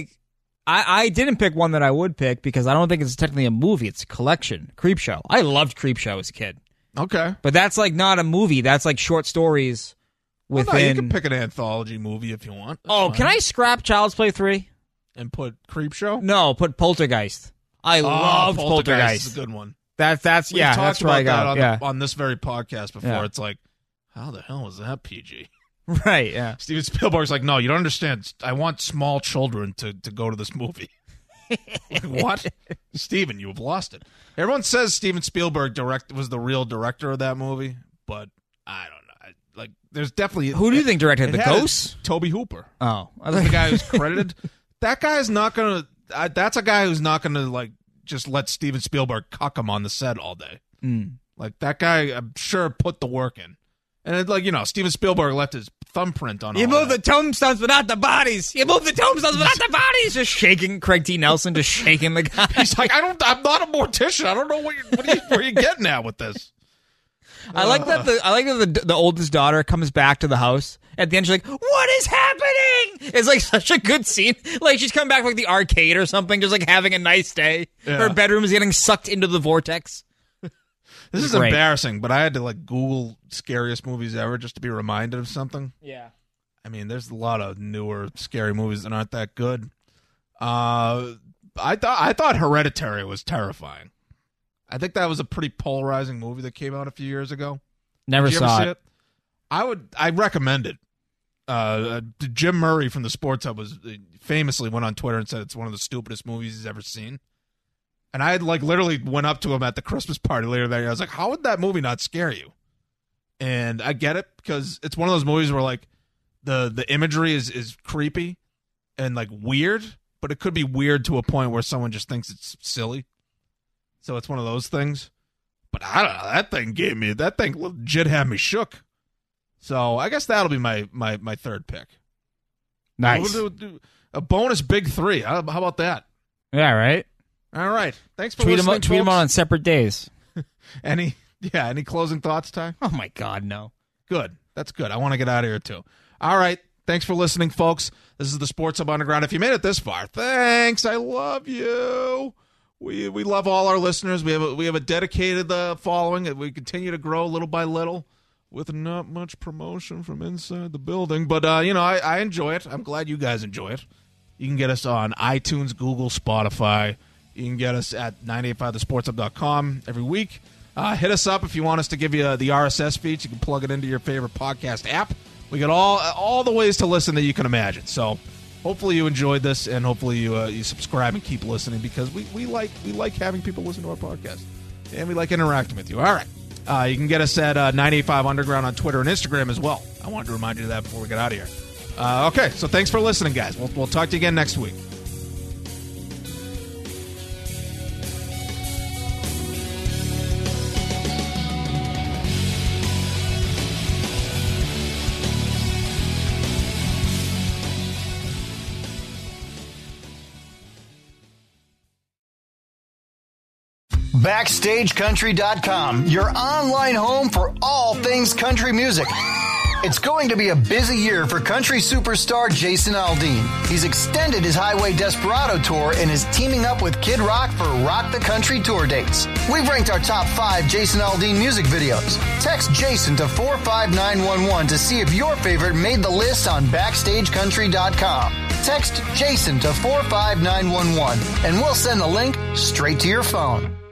I didn't pick one that I would pick because I don't think it's technically a movie. It's a collection. Creepshow. I loved Creepshow as a kid. Okay. But that's like not a movie. That's like short stories Well, within. no, you can pick an anthology movie if you want. That's Oh, fine. can I scrap Child's Play 3? And put Creepshow? No, put Poltergeist. I love Poltergeist. is a good one. That's We've yeah, talked that's where I about got. that Yeah, on this very podcast before. Yeah. It's like, how the hell was that PG? right. Yeah. Steven Spielberg's like, no, you don't understand. I want small children to go to this movie. Like, what? Steven, you have lost it. Everyone says Steven Spielberg was the real director of that movie, but I don't know. There's definitely... Who do you think directed it the had Ghosts? Toby Hooper. Oh, The guy who's credited. That guy's not going to... That's a guy who's not going to, like, just let Steven Spielberg cuck him on the set all day. Like, that guy, I'm sure, put the work in. And, Steven Spielberg left his thumbprint on You all move that. the tombstones, but not the bodies. You move the tombstones, but not the bodies. Just shaking Craig T. Nelson, just shaking the guy. He's like, I'm not a mortician. I don't know where you're getting at with this. I like that. The oldest daughter comes back to the house at the end. She's like, "What is happening?" It's like such a good scene. Like she's come back from, like the arcade or something, just like having a nice day. Yeah. Her bedroom is getting sucked into the vortex. This is Great. embarrassing, but I had to like Google scariest movies ever just to be reminded of something. Yeah. I mean, there's a lot of newer scary movies that aren't that good. I thought Hereditary was terrifying. I think that was a pretty polarizing movie that came out a few years ago. Never Did you ever saw see it? I recommend it. Jim Murray from the Sports Hub famously went on Twitter and said it's one of the stupidest movies he's ever seen. And I had literally went up to him at the Christmas party later that year. I was like, how would that movie not scare you? And I get it because it's one of those movies where the imagery is creepy and weird, but it could be weird to a point where someone just thinks it's silly. So it's one of those things. But I don't know. That thing legit had me shook. So I guess that'll be my third pick. Nice. We'll do a bonus big three. How about that? Yeah, right. All right. Thanks for Tweet listening, tweet them folks. out on separate days. Any closing thoughts, Ty? Oh my God, no. Good. That's good. I want to get out of here too. All right. Thanks for listening, folks. This is the Sports Hub Underground. If you made it this far, thanks. I love you. We love all our listeners. We have a dedicated following. We continue to grow little by little with not much promotion from inside the building. But I enjoy it. I'm glad you guys enjoy it. You can get us on iTunes, Google, Spotify. You can get us at 985thesportshub.com every week. Hit us up if you want us to give you the RSS feed. You can plug it into your favorite podcast app. We got all the ways to listen that you can imagine. So hopefully you enjoyed this, and hopefully you subscribe and keep listening because we like having people listen to our podcast, and we like interacting with you. All right. You can get us at 985 Underground on Twitter and Instagram as well. I wanted to remind you of that before we get out of here. Okay, so thanks for listening, guys. We'll talk to you again next week. BackstageCountry.com, your online home for all things country music. It's going to be a busy year for country superstar Jason Aldean. He's extended his Highway Desperado tour and is teaming up with Kid Rock for Rock the Country tour dates. We've ranked our top 5 Jason Aldean music videos. Text Jason to 45911 to see if your favorite made the list on BackstageCountry.com. Text Jason to 45911 and we'll send the link straight to your phone.